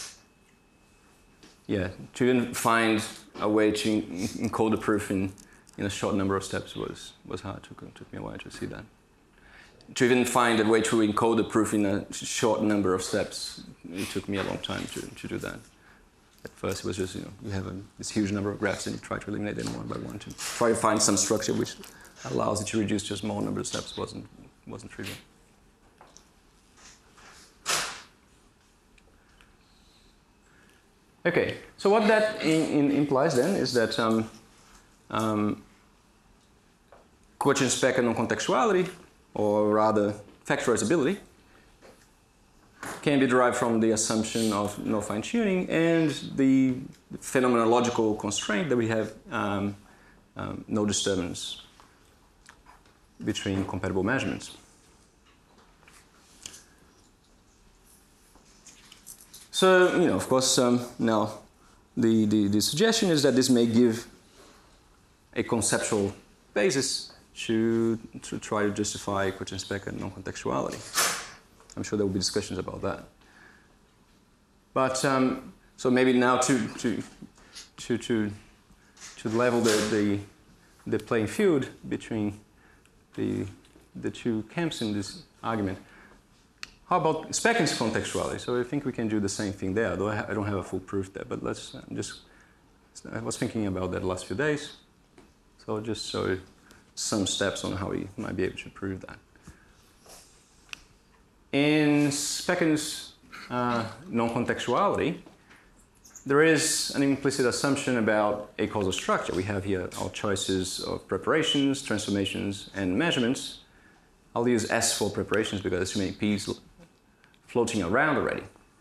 Yeah, to even find a way to encode the proof in a short number of steps was hard. It took me a while to see that. To even find a way to encode the proof in a short number of steps, it took me a long time to do that. At first, it was just, you have this huge number of graphs and you try to eliminate them one by one to try to find some structure which allows it to reduce to a small number of steps wasn't trivial. Okay, so what that implies then is that Coaching-Specker non-contextuality, or rather factorizability, can be derived from the assumption of no fine-tuning and the phenomenological constraint that we have no disturbance between compatible measurements. So, of course, now the suggestion is that this may give a conceptual basis to try to justify Coaching-Specker non-contextuality. I'm sure there will be discussions about that. But so maybe now to level the playing field between the two camps in this argument. How about Speckin's contextuality? So I think we can do the same thing there, though I don't have a full proof there. But I was thinking about that the last few days. So I'll just show you some steps on how we might be able to prove that. In Speckin's non-contextuality, there is an implicit assumption about a causal structure. We have here our choices of preparations, transformations, and measurements. I'll use S for preparations because there's too many P's floating around already.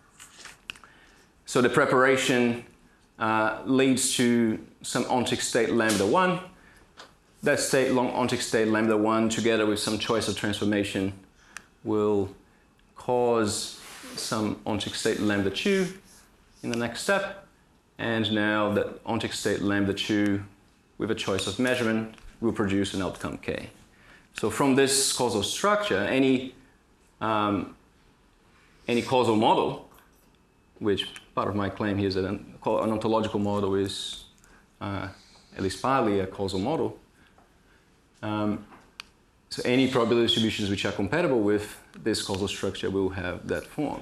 So the preparation leads to some ontic state lambda 1. That state, ontic state lambda 1, together with some choice of transformation, will cause some ontic state lambda 2 in the next step. And now that ontic state lambda 2 with a choice of measurement will produce an outcome K. So from this causal structure, any causal model, which part of my claim here is that an ontological model is at least partly a causal model. So any probability distributions which are compatible with this causal structure will have that form.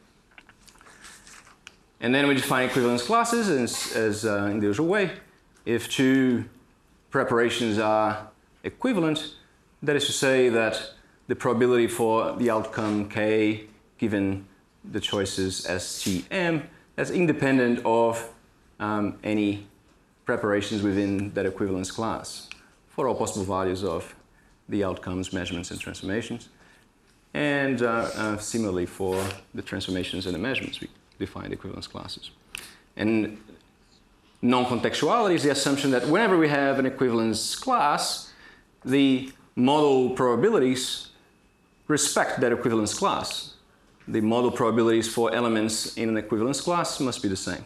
And then we define equivalence classes as in the usual way. If two preparations are equivalent, that is to say that the probability for the outcome K given the choices S, T, M, that's independent of any preparations within that equivalence class for all possible values of the outcomes, measurements, and transformations. And similarly for the transformations and the measurements, we define the equivalence classes. And non-contextuality is the assumption that whenever we have an equivalence class, the model probabilities respect that equivalence class. The model probabilities for elements in an equivalence class must be the same.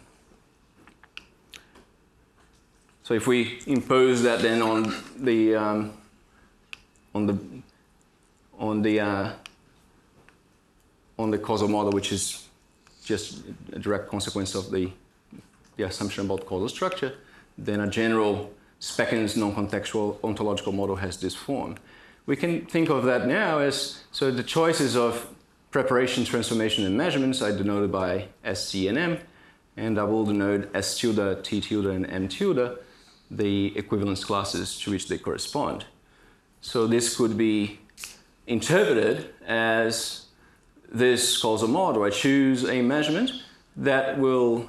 So if we impose that then on the causal model, which is just a direct consequence of the assumption about causal structure, then a general Speckin's non-contextual ontological model has this form. We can think of that now as, so the choices of preparation, transformation, and measurements are denoted by S, C, and M, and I will denote S tilde, T tilde, and M tilde, the equivalence classes to which they correspond. So this could be interpreted as this causal model. I choose a measurement that will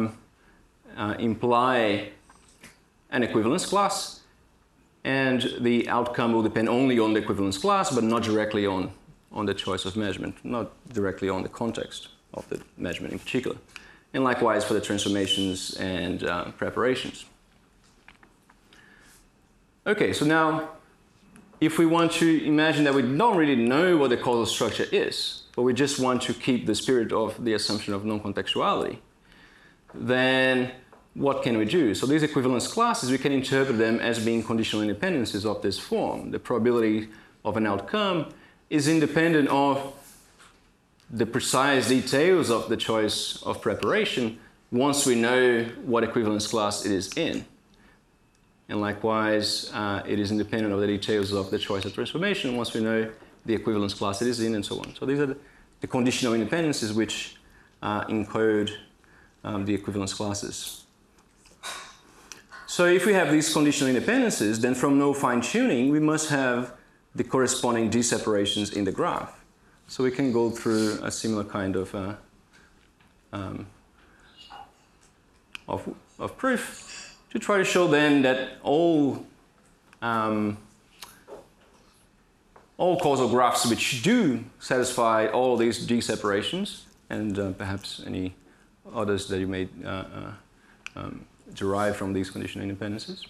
imply an equivalence class, and the outcome will depend only on the equivalence class, but not directly on the choice of measurement, not directly on the context of the measurement in particular. And likewise for the transformations and preparations. Okay, so now if we want to imagine that we don't really know what the causal structure is, but we just want to keep the spirit of the assumption of non-contextuality, then what can we do? So these equivalence classes, we can interpret them as being conditional independencies of this form. The probability of an outcome is independent of the precise details of the choice of preparation once we know what equivalence class it is in. And likewise, it is independent of the details of the choice of transformation once we know the equivalence class it is in, and so on. So these are the conditional independencies which encode the equivalence classes. So if we have these conditional independencies, then from no fine-tuning, we must have the corresponding d-separations in the graph. So we can go through a similar kind of proof to try to show then that all causal graphs which do satisfy all these d-separations, and perhaps any others that you may derive from these conditional independencies,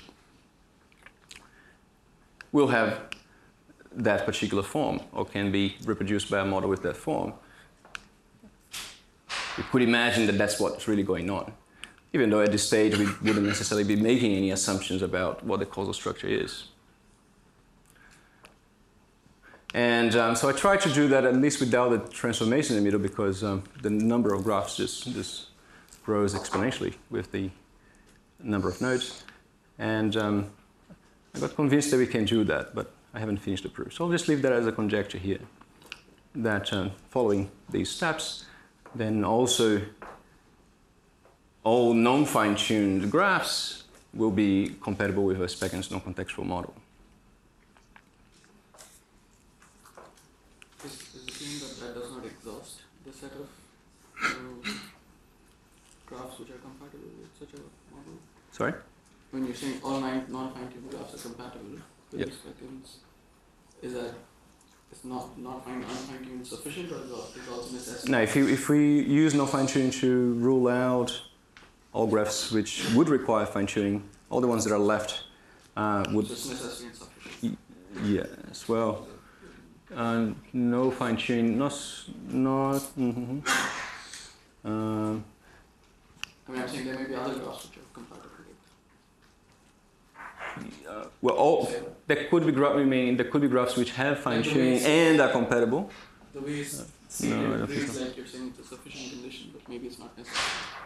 will have that particular form, or can be reproduced by a model with that form. We could imagine that that's what's really going on, even though at this stage we wouldn't necessarily be making any assumptions about what the causal structure is. And so I try to do that at least without the transformation in the middle, because the number of graphs just grows exponentially with the number of nodes. And I got convinced that we can do that, but I haven't finished the proof. So I'll just leave that as a conjecture here, that following these steps, then also all non-fine-tuned graphs will be compatible with a Speckens non-contextual model. Is the claim that does not exhaust the set of graphs which are compatible with such a model? Sorry? When you're saying all non-fine-tuned graphs are compatible with Yep. Speckens, is that it's not fine-tuned sufficient, or is it also necessary? No, if we use no fine-tuning to rule out all graphs which would require fine-tuning, all the ones that are left would... So it's necessary and sufficient. Yes, well, no fine-tuning, not mm-hmm. I mean, I'm saying there may be other graphs which are compatible with. Well, there could be graphs which have fine-tuning and are compatible. The way it's No, I don't think reads so. like you're saying it's a sufficient condition, but maybe it's not necessary.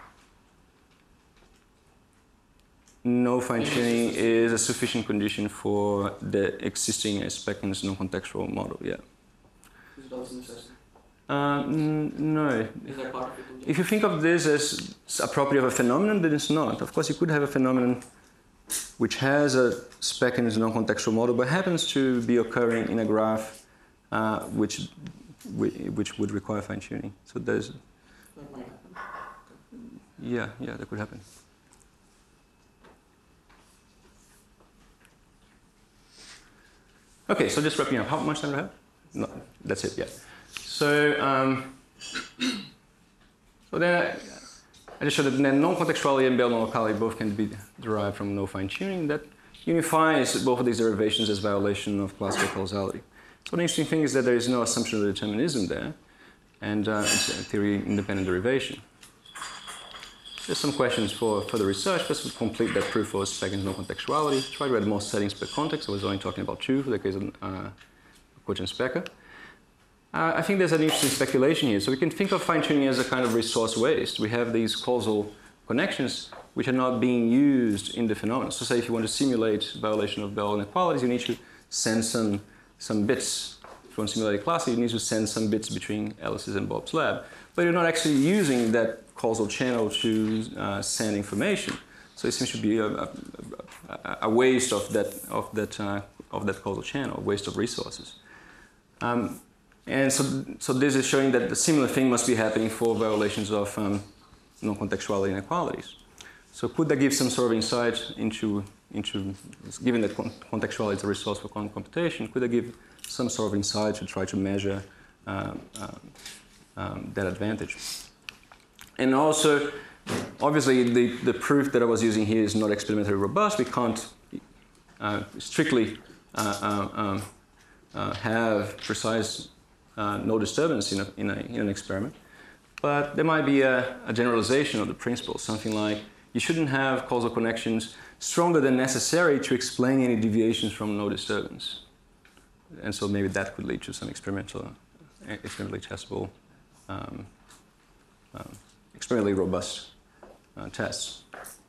No fine-tuning is a sufficient condition for the existing Speckens non-contextual model, yeah. Is it also necessary? No. Is that part of it? If you think of this as a property of a phenomenon, then it's not. Of course, you could have a phenomenon which has a Speckens non-contextual model, but happens to be occurring in a graph which would require fine-tuning. So there's... That might happen. Yeah, that could happen. Okay, so just wrapping up. How much time do I have? No, that's it, yeah. So, so then I just showed that non-contextuality and Bell non-locality both can be derived from no fine-tuning. That unifies both of these derivations as violation of classical causality. So the interesting thing is that there is no assumption of determinism there, and it's a theory-independent derivation. There's some questions for further research. First, we'll complete that proof for Speckens non-contextuality. Try to add more settings per context. I was only talking about two for the case of Koch and Specker. I think there's an interesting speculation here. So we can think of fine-tuning as a kind of resource waste. We have these causal connections which are not being used in the phenomenon. So say if you want to simulate violation of Bell inequalities, you need to send some bits. If you want to simulate a class, you need to send some bits between Alice's and Bob's lab. But you're not actually using that causal channel to send information. So it seems to be a waste of that causal channel, a waste of resources. And so this is showing that the similar thing must be happening for violations of non-contextuality inequalities. So could that give some sort of insight into given that contextuality is a resource for quantum computation, could that give some sort of insight to try to measure that advantage? And also, obviously, the proof that I was using here is not experimentally robust. We can't strictly have precise no disturbance in an experiment. but there might be a generalization of the principle, something like you shouldn't have causal connections stronger than necessary to explain any deviations from no disturbance. And so maybe that could lead to some experimentally testable, experimentally robust tests.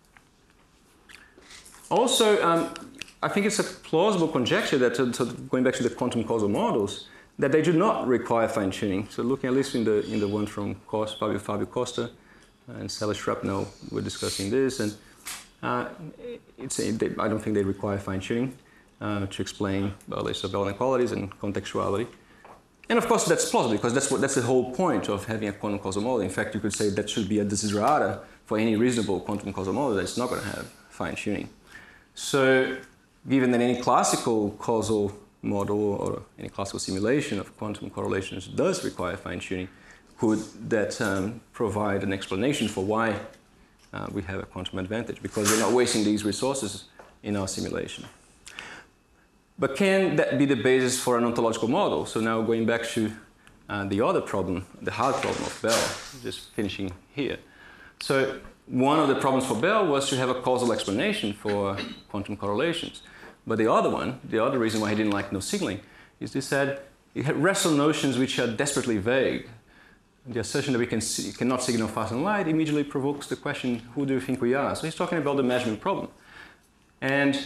Also, I think it's a plausible conjecture that, going back to the quantum causal models, that they do not require fine-tuning. So looking at least in the one from Fabio Costa and Sally Shrapnel, we're discussing this, and I don't think they require fine-tuning to explain Bell inequalities and contextuality. And of course that's plausible, because that's the whole point of having a quantum causal model. In fact, you could say that should be a desiderata for any reasonable quantum causal model that it's not going to have fine-tuning. So given that any classical causal model or any classical simulation of quantum correlations does require fine-tuning, could that provide an explanation for why we have a quantum advantage? Because we're not wasting these resources in our simulation. But can that be the basis for an ontological model? So now going back to the other problem, the hard problem of Bell, just finishing here. So one of the problems for Bell was to have a causal explanation for quantum correlations. But the other reason why he didn't like no signaling, is he said he had rests on notions which are desperately vague. The assertion that we cannot signal fast and light immediately provokes the question, who do you think we are? So he's talking about the measurement problem. And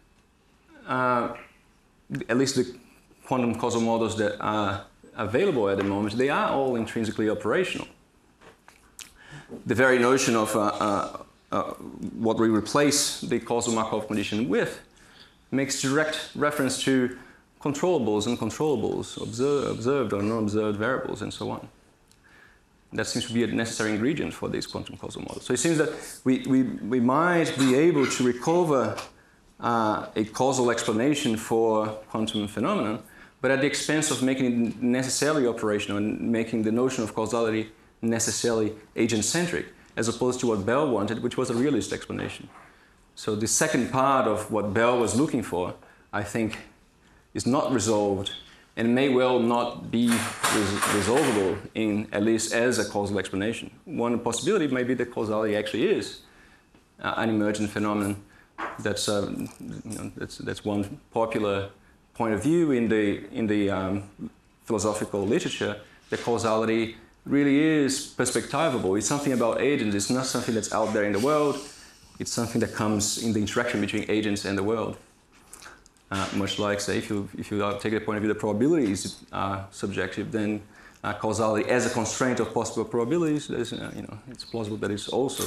at least the quantum causal models that are available at the moment, they are all intrinsically operational. The very notion of what we replace the causal Markov condition with makes direct reference to controllables and uncontrollables, observed or non-observed variables, and so on. That seems to be a necessary ingredient for these quantum causal models. So it seems that we might be able to recover a causal explanation for quantum phenomenon, but at the expense of making it necessarily operational and making the notion of causality necessarily agent-centric, as opposed to what Bell wanted, which was a realist explanation. So the second part of what Bell was looking for, I think, is not resolved and may well not be resolvable in at least as a causal explanation. One possibility may be that causality actually is an emergent phenomenon. That's that's one popular point of view in the philosophical literature, that causality really is perspectivable. It's something about agents. It's not something that's out there in the world. It's something that comes in the interaction between agents and the world. Much like, say, if you take the point of view that probabilities are subjective, then causality as a constraint of possible probabilities, it's plausible that it's also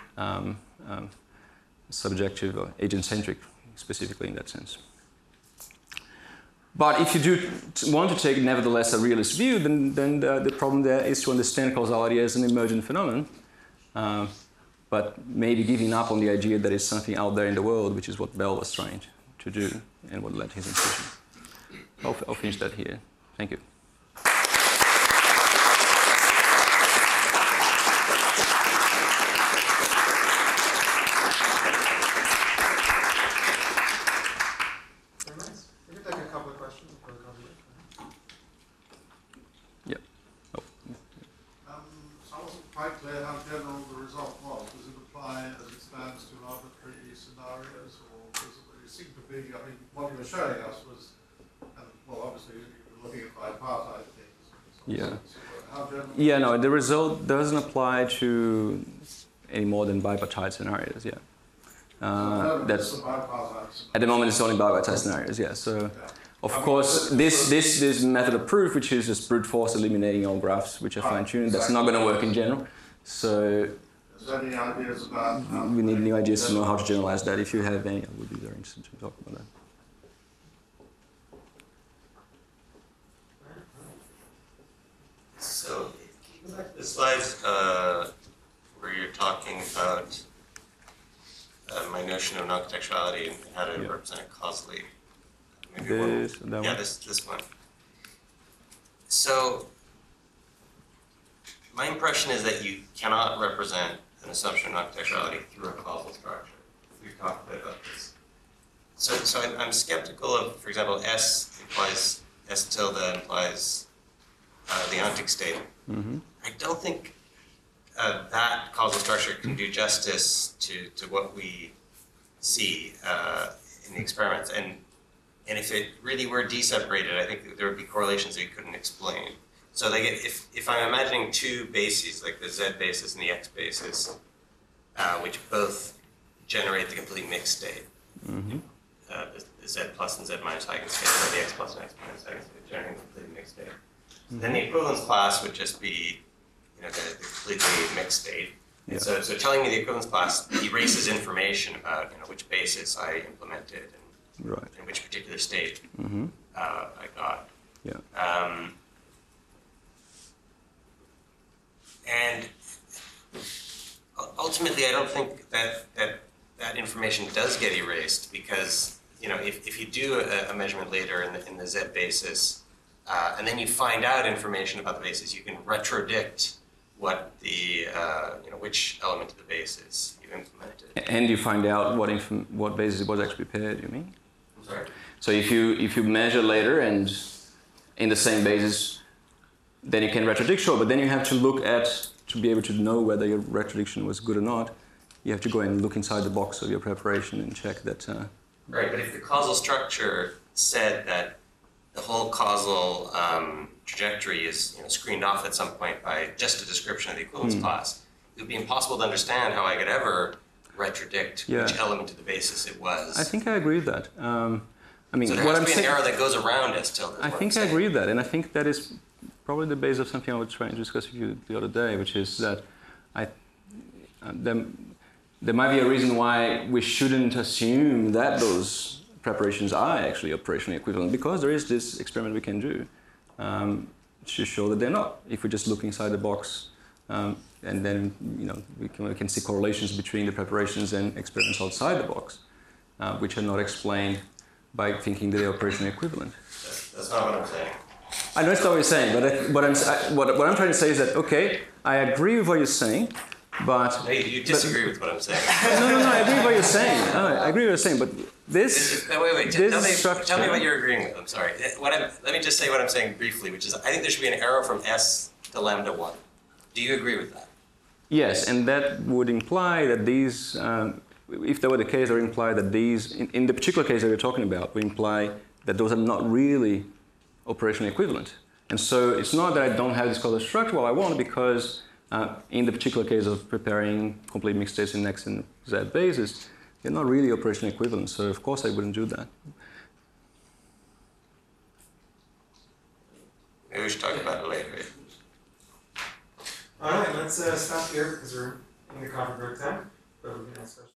subjective or agent-centric, specifically in that sense. But if you do want to take, nevertheless, a realist view, then the problem there is to understand causality as an emergent phenomenon, but maybe giving up on the idea that it's something out there in the world, which is what Bell was trying to do and what led to his intuition. I'll finish that here. Thank you. Very nice. We can take a couple of questions before we come to it. Yep. Oh. So I wasn't quite clear how general the result was. Does it apply as it stands to arbitrary scenarios, or does it seem to be, I mean, what you were showing us was, well, obviously you were looking at bipartite things. Yeah. How general? Yeah, no, the result doesn't apply to any more than bipartite scenarios, yeah. That's at the moment it's only bipartite scenarios, yeah. So, of course, this method of proof, which is just brute force eliminating all graphs which are fine-tuned, that's not going to work in general. So, Is there any ideas about how we need new ideas to know how to generalize that. If you have any, I would be very interested to talk about that. So, can you go back to the slides where you're talking about my notion of non-contextuality and how to represent it causally? Maybe this one. So, my impression is that you cannot represent an assumption of non-contextuality through a causal structure. We've talked a bit about this. So I'm skeptical of, for example, S implies, S tilde implies the ontic state. Mm-hmm. I don't think that causal structure can do justice to what we see in the experiments. And if it really were deseparated, I think there would be correlations that you couldn't explain. So like if I'm imagining two bases, like the Z basis and the X basis, which both generate the complete mixed state, the Z plus and Z minus eigenstate, or the X plus and X minus eigenstate, generating the complete mixed state. Then the equivalence class would just be, the completely mixed state. Yeah. So telling me the equivalence class erases information about which basis I implemented and Right. in which particular state Mm-hmm. I got. Yeah. And ultimately, I don't think that information does get erased because if you do a measurement later in the Z basis, and then you find out information about the basis, you can retrodict what the which element of the basis you implemented. And you find out what basis was actually prepared, you mean? I'm sorry. So if you measure later and in the same basis, then you can retrodict, sure, but then you have to look at, to be able to know whether your retrodiction was good or not, you have to go and look inside the box of your preparation and check that. Right, but if the causal structure said that the whole causal trajectory is screened off at some point by just a description of the equivalence class, it would be impossible to understand how I could ever retrodict which element of the basis it was. I think I agree with that. I mean, So there what has I'm to be an saying, error that goes around it still. I think I agree with that, and I think that is probably the base of something I was trying to discuss with you the other day, which is that there might be a reason why we shouldn't assume that those preparations are actually operationally equivalent, because there is this experiment we can do to show that they're not. If we just look inside the box, and then we can see correlations between the preparations and experiments outside the box, which are not explained by thinking that they're operationally equivalent. That's not what I'm saying. I know it's not what you're saying, but what I'm trying to say is that, okay, I agree with what you're saying, but... No, you disagree with what I'm saying. No, I agree with what you're saying. I agree with what you're saying, but this... Wait, this tell me what you're agreeing with. I'm sorry. Let me just say what I'm saying briefly, which is I think there should be an arrow from S to lambda 1. Do you agree with that? Yes, and that would imply that these... if that were the case, that would imply that these... In the particular case that we're talking about, would imply that those are not really operationally equivalent. And so it's not that I don't have this causal structure, well, I won't, because in the particular case of preparing complete mixed states in X and Z basis, they're not really operationally equivalent, so of course I wouldn't do that. Maybe we should talk about it later. All right, let's stop here because we're in the coffee break time. But we can ask questions.